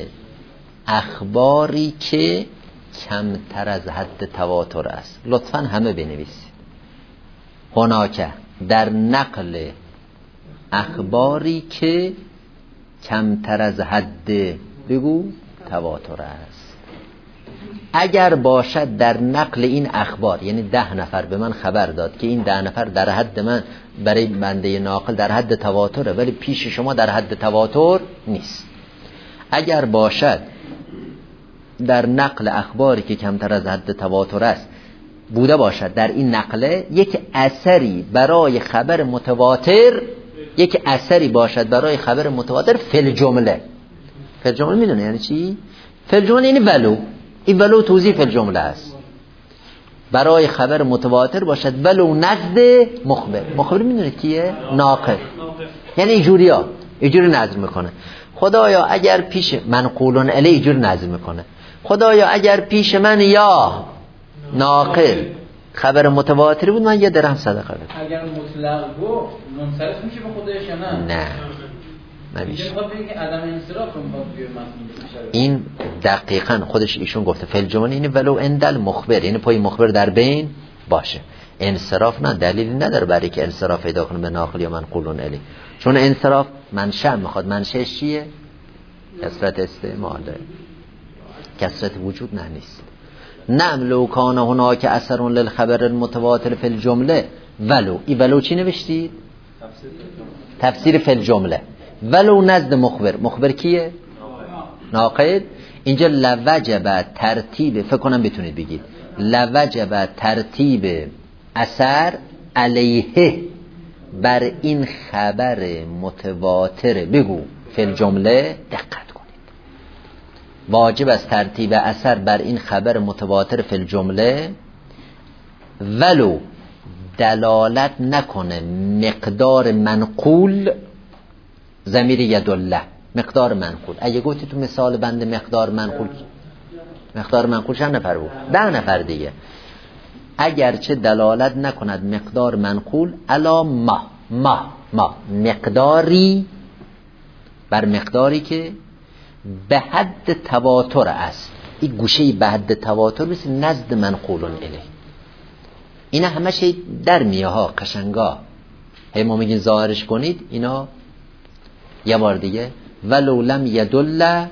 اخباری که کمتر از حد تواتر است. لطفاً همه بنویسید. هناکه در نقل اخباری که کمتر از حد بگو تواتر است. اگر باشد در نقل این اخبار، یعنی ده نفر به من خبر داد که این ده نفر در حد من برای بنده ناقل در حد تواتره، ولی پیش شما در حد تواتر نیست. اگر باشد در نقل اخباری که کمتر از حد تواتر است بوده باشد در این نقله یک اثری برای خبر متواتر، یک اثری باشد برای خبر متواتر فل جمله. فل جمله میدونه یعنی چی؟ فل جمله یعنی ولو. این ولو توضیح فل جمله است. برای خبر متواتر باشد ولو نزد مخبر. مخبر میدونه کیه؟ ناقل. یعنی اینجوری ها اینجوری نظر میکنه. خدایا اگر پیش منقولون الیه اینجوری نظر میکنه. خدایا اگر پیش من یا ناقل خبر متواتری بود من یه درهم صدقه بدم. اگر مطلق گفت منصرف میشه به خودش یا نه؟ نه نمیشه. این دقیقاً خودش ایشون گفته فعل جمله اینه ولو اندل مخبر، یعنی پای مخبر در بین باشه. انصراف نه دلیلی نداره برای که انصراف پیدا کنه به ناقل یا منقولون الیه، چون انصراف منشأ میخواد. منشأش چیه؟ کثرت استعمال، کثرت وجود نه نیست. نعم لو کان هناک اثر للخبر المتواتر فی الجمله ولو. ای ولو چی نوشتید؟ تفسیر فی الجمله. ولو نزد مخبر. مخبر کیه؟ ناقل. اینجا لوجب ترتیب، فکر کنم بتونید بگید لوجب ترتیب اثر علیه بر این خبر متواتر بگو فی الجمله. دقت کنید، واجب است ترتیب اثر بر این خبر متواتر فی الجمله ولو دلالت نکنه مقدار منقول ضمیر یدله مقدار منقول. اگه گفتی تو مثال بنده مقدار منقول، مقدار منقول چند نفر بود؟ ده نفر دیگه. اگرچه دلالت نکند مقدار منقول الا ما ما ما مقداری بر مقداری که به حد تواتر است. این گوشه به حد تواتر مثل نزد منقولون الیه. اینا همش در میه ها قشنگا. هی ما میگین ظاهرش کنید، اینا یه بار دیگه ولو لم یدل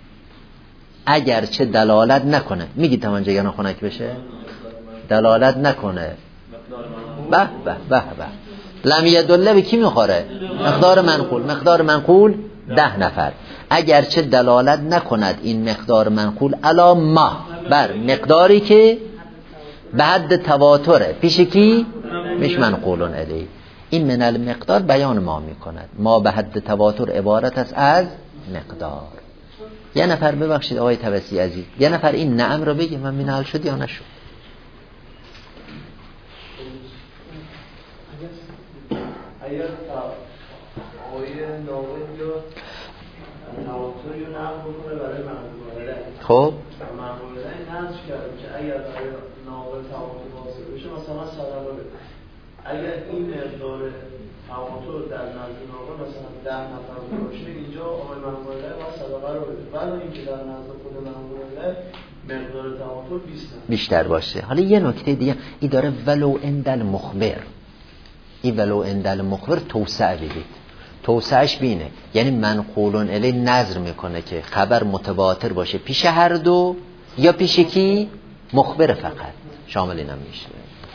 اگرچه دلالت نکنه. میگی تمام جگه نخونک بشه دلالت نکنه. به به به به لم یدل به کی میخوره؟ مقدار منقول. مقدار منقول ده نفر. اگرچه دلالت نکند این مقدار منقول الا ما بر مقداری که به حد تواتره پیش کی؟ میش منقولون الیه. این من المقدار بیان ما میکند. ما به حد تواتر عبارت است از مقدار. یه نفر ببخشید آقای توسی عزیز، یه نفر این نعم رو بگه من منال شد یا نشد. اگر آقای ناقل یا تواتر یا نعم بکنه برای منقوله، خب منقوله نظر کردم که اگر برای ناقل تواتر واصل بشه مثلا صدقه بده. اگر این مقدار تواتر در نزد ناقل مثلا ده نفر باشه اینجا آقای منقوله و صدقه رو بده، ولی اینکه در نزد خود منقوله مقدار تواتر بیست بیشتر باشه. حالا یه نکته دیگه این داره ولو اندل مخبر. این ولو اندل مخبر توسعه بدید. توسعش بینه یعنی منقولون الی نظر میکنه که خبر متواتر باشه پیش هر دو یا پیش کی؟ مخبر فقط شامل اینم میشه.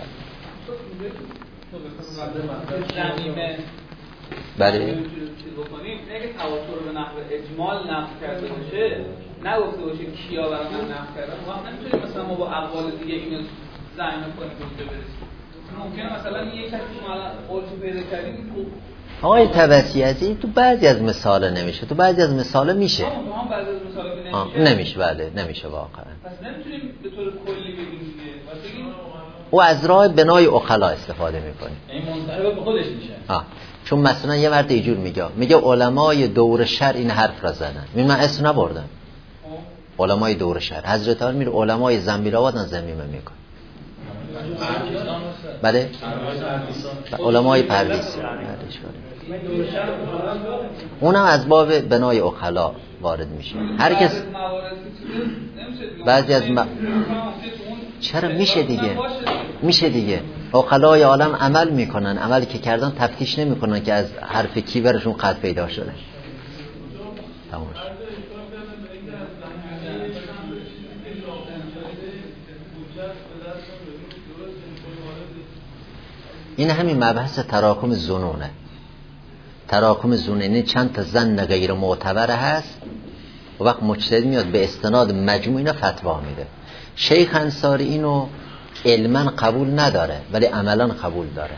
بله چیز بکنیم اگه تواتر رو به نحو اجمال نقل کرده باشه، نگفته باشه کیا برای من نقل کردن، ما نمیتونیم مثلا ما با اقوال دیگه اینو زعیم کنیم اونجا برسیم. ممکنه مثلا یه کسی شما الان قولشو پیدا کردیم آقای توسیعی تو بعضی از مثالا نمیشه، تو بعضی از مثالا میشه. آه تو بعضی از مثالا نمیشه. نمیشه بله نمیشه واقعا. پس نمیتونیم به طور کلی بگیم دیگه. واسه این او از راه بنای عقلا استفاده میکنه. این منصرف به خودش میشه. آه. چون مثلا یه مرد اینجور میگه میگه علمای دور شر این حرف را زدن. می من اسم نبردم. علمای دور شر حضرت علی میره علمای زنبیل آبادن زمینه میکنه. بله علمای پرویز اونم از باب بنای عقلا وارد میشه. هر کس بعضی از م... چرا میشه دیگه میشه دیگه عقلای عالم عمل میکنن، عمل که کردن تفتیش نمیکنن که از حرف کی برشون قد پیدا شده. تمام. این همین مبحث تراکم ظنونه. تراکم ظنون، یعنی چند تا ظن غیر معتبر هست و وقت مجتهد میاد به استناد مجموع اینا فتوا میده. شیخ انصاری اینو علما قبول نداره ولی عملا قبول داره،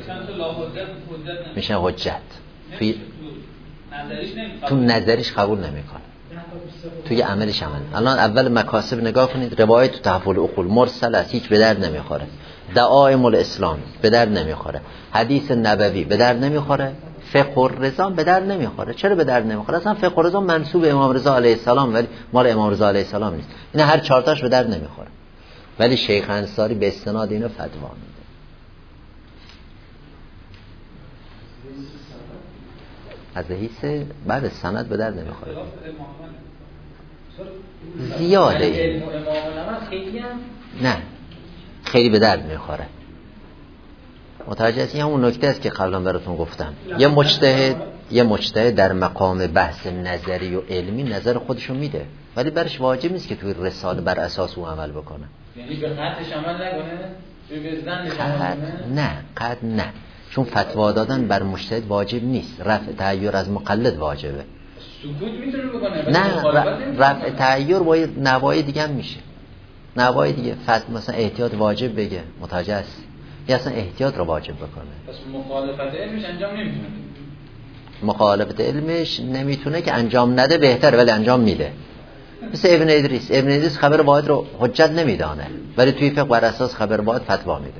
میشه حجت. توی تو نظریش قبول نمیکنه، توی عملش عمل. الان اول مکاسب نگاه کنید، روایت تو تحول عقول مرسل است، هیچ به درد نمیخوره. دعائم الاسلام به درد نمیخوره. حدیث نبوی به درد نمیخوره. فقه الرضا به درد نمیخوره. چرا به درد نمیخوره؟ اصلا فقه الرضا منسوب امام رضا علیه السلام ولی مال امام رضا علیه السلام نیست. این هر چهار تاش به درد نمیخوره. ولی شیخ انصاری به استناد اینو فتوا میده. از حیث بعد سند به درد نمیخوره. زیاده این. نه خیلی به درد میخوره. متوجه هستی؟ همون نکته است که قبلا براتون گفتم. یه مجتهد یه مجتهد در مقام بحث نظری و علمی نظر خودشو میده ولی برش واجب نیست که توی رساله بر اساس او عمل بکنه. یعنی به قطعش عمل نکنه؟ به ظنش عمل کنه؟ نه قطع نه، چون فتوا دادن بر مجتهد واجب نیست. رفع تعییر از مقلد واجبه. سکوت میتونه بکنه؟ نه، رفع تعییر با نوای دیگه هم میشه. نوای دیگه فتوا مثلا احتیاط واجب بگه، متوجه هستی؟ یا اصلا احتیاط رو واجب بکنه. پس مخالفت علمش انجام نمیتونه. مخالفت علمش نمیتونه که انجام نده بهتره ولی انجام میده. مثل ابن ادریس. ابن ادریس خبر واحد رو حجت نمیدانه ولی توی فقه بر اساس خبر واحد فتوا میده.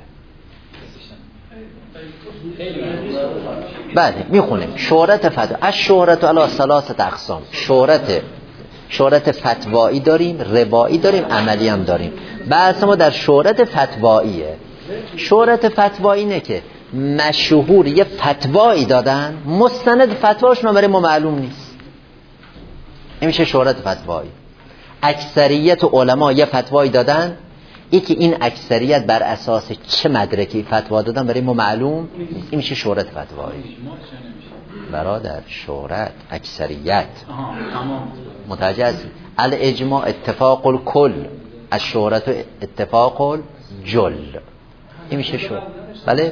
بله میخونیم شهرت فتوا. از شهرت علی ثلاثه اقسام. شهرت شهرت فتوایی داریم، روایی داریم، عملی هم داریم. بحث ما در شهرت فتواییه. شهرت فتوایی اینه که مشهور یه فتوایی دادن، مستند فتواشون برای ما معلوم نیست. این میشه شهرت فتوایی. اکثریت علما یه فتوایی دادن، ای که این اکثریت بر اساس چه مدرکی فتوا دادن برای ما معلوم نیست. این میشه شهرت فتوایی. برادر شهرت اکثریت متوجه است. الاجماع اتفاق الکل، از شهرت اتفاق الجل. این میشه شهرت. بله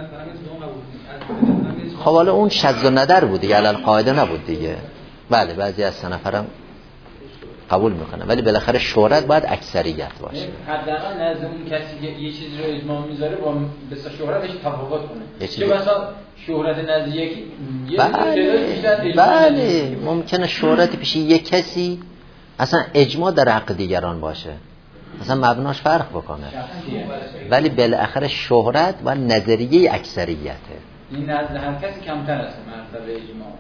خب حالا اون شذ و ندر بود دیگه، علل قاعده نبود دیگه. بله بعضی از سه نفرم قبول میکنه ولی بالاخره شهرت باید اکثریت باشه. حداقل نزد اون کسی که یه چیزی رو اجماع میذاره با بس شهرتش تفاوت کنه. چه مثلا شهرت نزد یکی یه بله بله ممکنه شهرت پیش یک کسی اصلا اجماع در حق دیگران باشه، مثلا مبناش فرق بکنه ولی بالاخره شهرت و نظریه اکثریته. این نزد هر کسی کمتر است مرتبه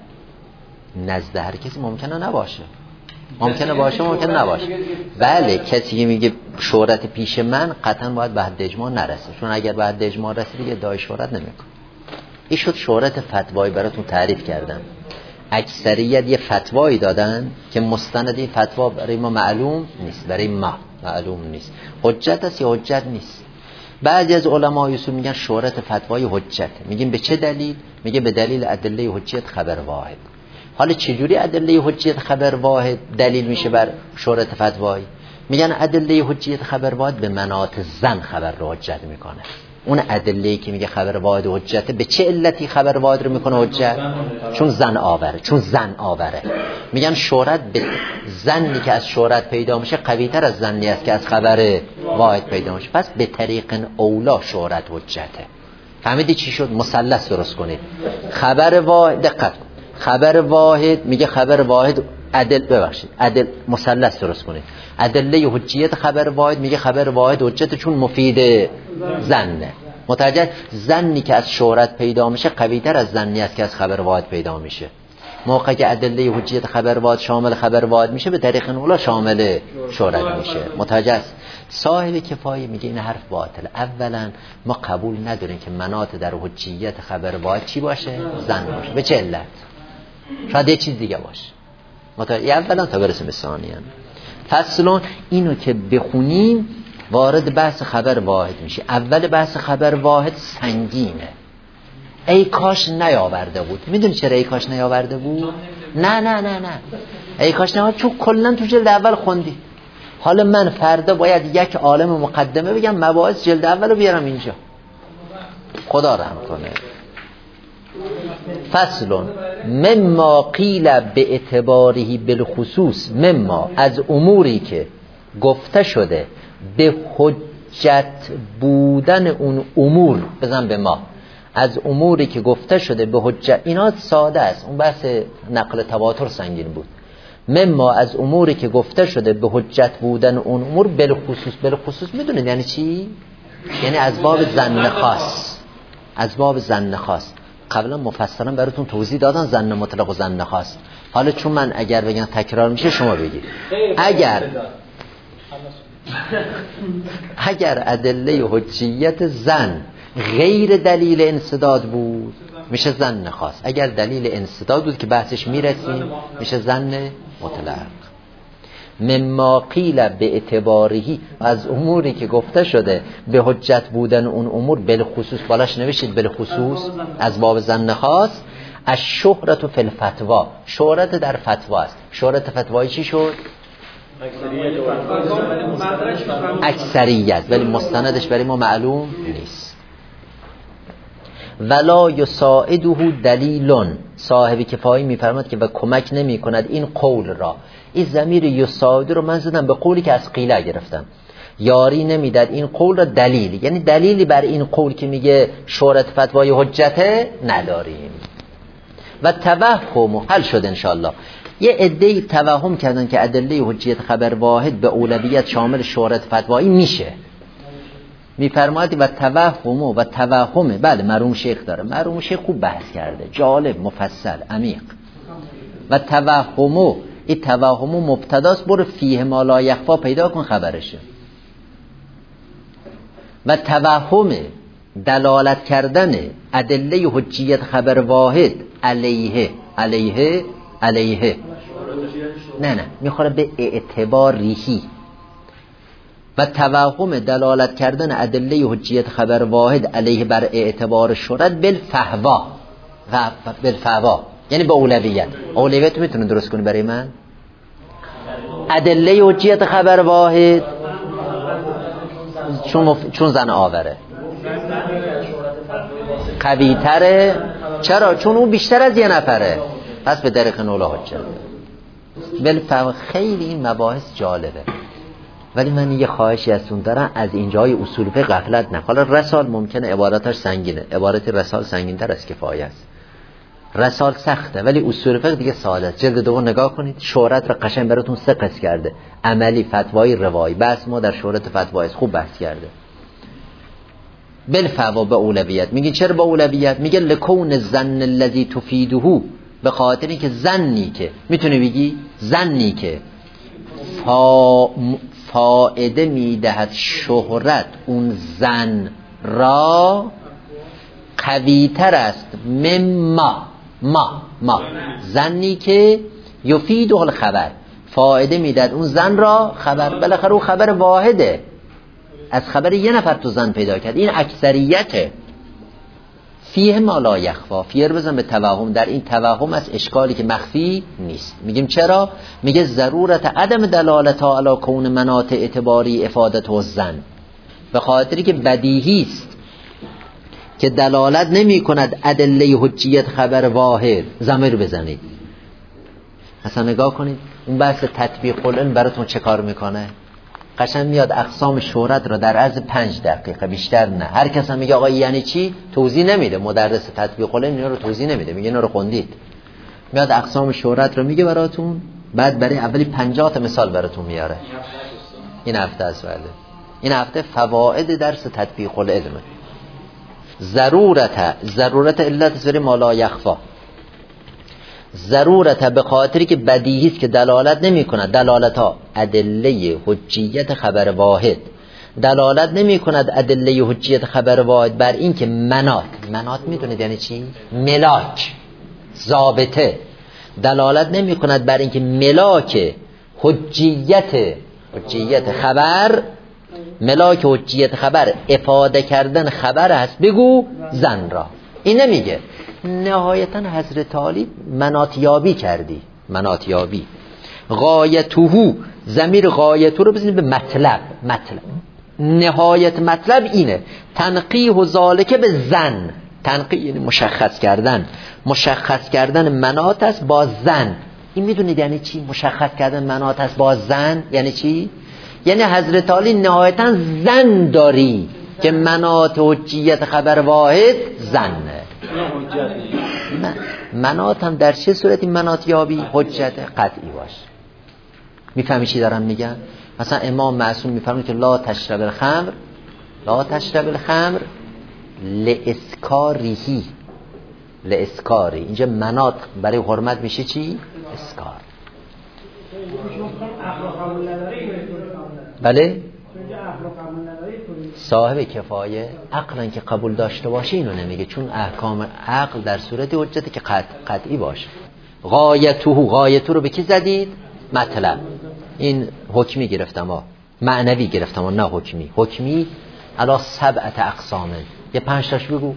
اجماع. نزد هر کسی ممکنه نباشه، ممکنه باشه ممکنه نباشه. بله کسی که میگه شهرت پیش من قطعا باید به حد اجماع نرسه، چون اگر به حد اجماع رسید دیگه ادعای شهرت نمیکنه. این شد شهرت فتوایی براتون تعریف کردم. اکثریت یه فتوایی دادن که مستند این فتوا برای ما معلوم نیست، برای ما معلوم نیست. حجت است یا حجت نیست. بعضی از علمای اصول میگن شهرت فتوای حجت. میگیم به چه دلیل؟ میگه به دلیل ادله حجت خبر واحد. حالا چجوری ادله حجت خبر واحد دلیل میشه بر شهرت فتوایی؟ میگن ادله حجت خبر واحد به مناط زن خبر رو حجت میکنه. اون ادله‌ای که میگه خبر واحد حجته به چه علتی خبر واحد رو میکنه حجت؟ چون زن آوره، چون زن آوره. میگن شهرت به زنی که از شهرت پیدا میشه قوی‌تر از زنی است که از خبر واحد پیدا میشه. پس به طریق اولا شهرت حجته. فهمیدی چی شد؟ مثلث درست کنید. خبر واحد، دقت کن، خبر واحد میگه خبر واحد عدل، ببخشید عدل، مثلث درست کنید. ادله حجیت خبر واحد میگه خبر واحد حجت چون مفید زنه. متوجه؟ زنی که از شهرت پیدا میشه قوی‌تر از زنی است که از خبر واحد پیدا میشه. موقعی که ادله حجیت خبر واحد شامل خبر واحد میشه به طریق اولا شامل شهرت میشه. متوجه است؟ صاحب کفایه میگه این حرف باطله. اولا ما قبول نداریم که مناط در حجیت خبر واحد چی باشه؟ زن باشه. به چه علت؟ شاید یه چیز دیگه باشه. متوجه؟ اولا تا برسیم به ثانیاً. فصلون اینو که بخونیم وارد بحث خبر واحد میشه. اول بحث خبر واحد سنگینه، ای کاش نیاورده بود. میدونی چرا ای کاش نیاورده بود؟ نه نه نه نه ای کاش نیاورده چون کلا تو جلد اول خوندی. حالا من فردا باید یک عالم مقدمه بگم مباحث جلد اول رو بیارم اینجا. خدا رحم کنه. فصل مما قیل به اعتباره بالخصوص، مما از اموری که گفته شده به حجت بودن اون امور، بزن به ما، از اموری که گفته شده به حجت، اینا ساده است، اون بحث نقل تواتر سنگین بود. مما از اموری که گفته شده به حجت بودن اون امور بالخصوص. بالخصوص میدونید یعنی چی؟ یعنی از باب ظن خاص، از باب ظن خاص. قبلا مفصلا براتون توضیح دادن ظن مطلق و ظن خاص. حالا چون من اگر بگم تکرار میشه شما بگید. اگر اگر ادله حجیت ظن غیر دلیل انسداد بود میشه ظن خاص. اگر دلیل انسداد بود که بحثش میرسیم میشه ظن مطلق. مما قیل به اعتبارهی، از اموری که گفته شده به حجت بودن اون امور بالخصوص، بالاش نوشید بالخصوص از باب ظن خاص. از شهرت فی الفتوا، شهرت در فتوا است. شهرت فتوایی چی شد؟ اکثریت، ولی مستندش برای ما معلوم نیست. ولا یساعده دلیلون، صاحب کفایی میفرماد که و کمک نمی کند این قول را. این ضمیر یساعده رو من زدم به قولی که از قیله گرفتم. یاری نمیداد این قول را دلیل، یعنی دلیلی بر این قول که میگه شهرت فتوای حجته نداریم. و توهم حل شد انشالله. یه عده‌ای توهم کردن که ادله حجیت خبر واحد به اولویت شامل شهرت فتوایی میشه. میفرماید و توهم و توهم، بله مرحوم شیخ داره، مرحوم شیخ خوب بحث کرده، جالب، مفصل، عمیق. و توهم، این توهم مبتداست، برو فیه ما لا یخفا پیدا کن خبرشه. و توهم دلالت کردن ادله حجیت خبر واحد علیه علیه علیه نه نه میخوره به اعتباریهی. و توهم دلالت کردن ادله حجیت خبر واحد علیه بر اعتبار شهرت بالفهوا، و بالفهوا یعنی به اولویت. اولویت میتونه درست کنی برای من؟ ادله حجیت خبر واحد چون مف... چون زن آوره قوی تره. چرا؟ چون اون بیشتر از یه نفره، پس به درق نولا حجت. بالفهوا. خیلی این مباحث جالبه، ولی من یه خواهشی ازتون دارم، از اینجای اصول فقه غفلت نکنید. حالا رسال ممکنه عبارتاش سنگینه، عبارت رسال سنگین‌تر از کفایه است. رسال سخته ولی اصول فقه دیگه ساده است. جلد دوم نگاه کنید، شهرت رو قشنگ براتون سه قسم کرده، عملی، فتوایی، روایی. بس ما در شهرت فتوایی خوب بحث کرده. بالفوا به اولویت. میگه چرا به اولویت؟ میگه لکون الظن الذی تفیده، به خاطر اینکه ظنی که میتونه بگی ظنی که فا فائده میدهد شهرت اون زن را قویتر است مما ما ما زنی که یفیده الخبر، فائده میدهد اون زن را خبر. بالاخره اون خبر واحده، از خبر یه نفر تو زن پیدا کرد، این اکثریته. فیه ما لا یخفا، فیه رو بزن به توهم، در این توهم از اشکالی که مخفی نیست. میگیم چرا؟ میگه ضرورت عدم دلالت ها علی کون مناط اعتباری افادت و زن، به خاطری که بدیهی است که دلالت نمی کند ادله حجیت خبر واحد. ضمیر بزنید. اصلا نگاه کنید اون بحث تطبیق العلم براتون چه کار میکنه. قشنگ میاد اقسام شهرت را در عرض پنج دقیقه، بیشتر نه. هر کس هم میگه آقا یعنی چی توضیح نمیده، مدرس تطبیق العلم اینا رو توضیح نمیده، میگه اینا رو خوندید. میاد اقسام شهرت رو میگه براتون، بعد برای اولی پنجاه تا مثال براتون میاره. این هفته است بله. این هفته فواید درس تطبیق العلم. ضرورت ضرورت علت سری ما لا یخفا، ضرورت به خاطری که بدیهی است که دلالت نمی کند، دلالت ها ادله حجیت خبر واحد دلالت نمی کند ادله حجیت خبر واحد بر این که منات منات میدونید یعنی چی؟ ملاک، ضابطه، دلالت نمی کند بر این که ملاک حجیت حجیت خبر ملاک حجیت خبر افاده کردن خبر است، بگو زن را. این نمیگه. نهایتا حضرت علی مناطیابی کردی، مناطیابی. غایتوهو، ضمیر غایتو رو بزنید به مطلب. مطلب نهایت مطلب اینه، تنقیح و ذالکه به زن. تنقیح یعنی مشخص کردن، مشخص کردن مناط است با زن. این میدونید یعنی چی؟ مشخص کردن مناط است با زن یعنی چی؟ یعنی حضرت علی نهایتا زن داری که مناط حجیت خبر واحد زنه. نه مناط هم در چه صورتی مناط یابی؟ حجت قطعی باش. میفهمی چی دارم میگم؟ مثلا امام معصوم میفرمونه که لا تشرب الخمر، لا تشرب الخمر لاسکاریه، لاسکاری. اینجا مناط برای حرمت میشه چی؟ اسکار. بله صاحب کفایه عقلا که قبول داشته باشه اینو نمیگه، چون احکام عقل در صورت حجتی که قط... قطعی باشه. غایتو، غایتو رو به کی زدید؟ مطلب. این حکمی گرفتم ها، معنوی گرفتم ها، نه حکمی. حکمی علا سبعت اقسامه، یه پنج تاش بگو.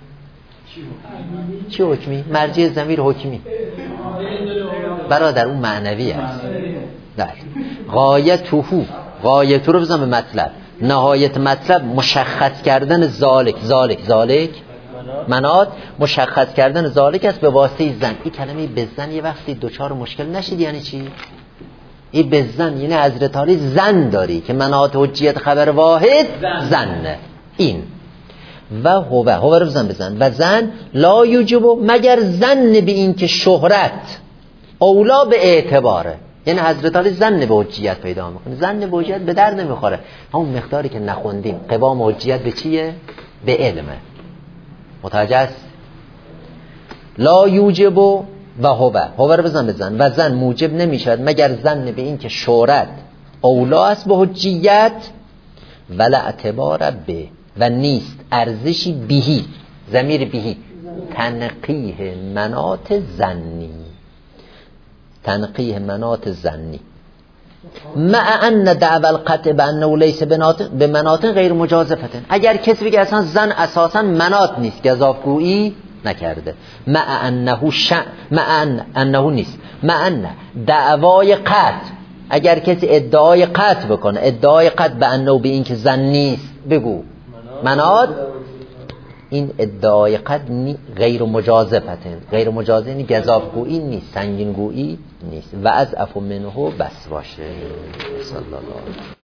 چی حکمی؟ مرجع ضمیر حکمی برادر، اون معنوی است. نه غایتو، غایتو رو بزن به مطلب. نهایت مطلب مشخص کردن ذالک، ذالک ذالک مناط، مشخص کردن ذالک است به واسطه زن. این کلمه بزن یه وقتی دوچار مشکل نشید یعنی چی؟ این بزن یعنی حضرت علی زن داری که مناط حجیت خبر واحد زنه. این و هو، هو رو بزن بزن. و زن لا یوجب، مگر زن به این که شهرت اولا به اعتباره، یعنی حضرت علی زن به حجیت پیدا میکنه. زن به حجیت به درد نمیخوره، همون مقداری که نخوندیم. قوام حجیت به چیه؟ به علمه. متوجه است؟ لا یوجب و هو، هو رو بزن بزن. و زن موجب نمیشد مگر زن به این که شهرت اولا است به حجیت، ولا اعتبار به، و نیست ارزشی بهی، ضمیر بهی تنقیح مناط زنی، تنقیح مناط زنی. مع ان دعوى القطع بانه ليس به مناط غیر مجازفه. اگر کسی بگه اصلا زن اساسا مناط نیست، گزافگویی نکرده. مع انه ش مع ان انه نیست، مع ان دعوای قطع، اگر کسی ادعای قطع بکنه، ادعای قطع به انه به این که زن نیست، بگو مناط، این ادعای قد غیر مجازفته. غیر مجازفه یعنی گزافگویی نیست، سنگینگویی نیست. و از عفو منه بس باشه. صلی الله علیه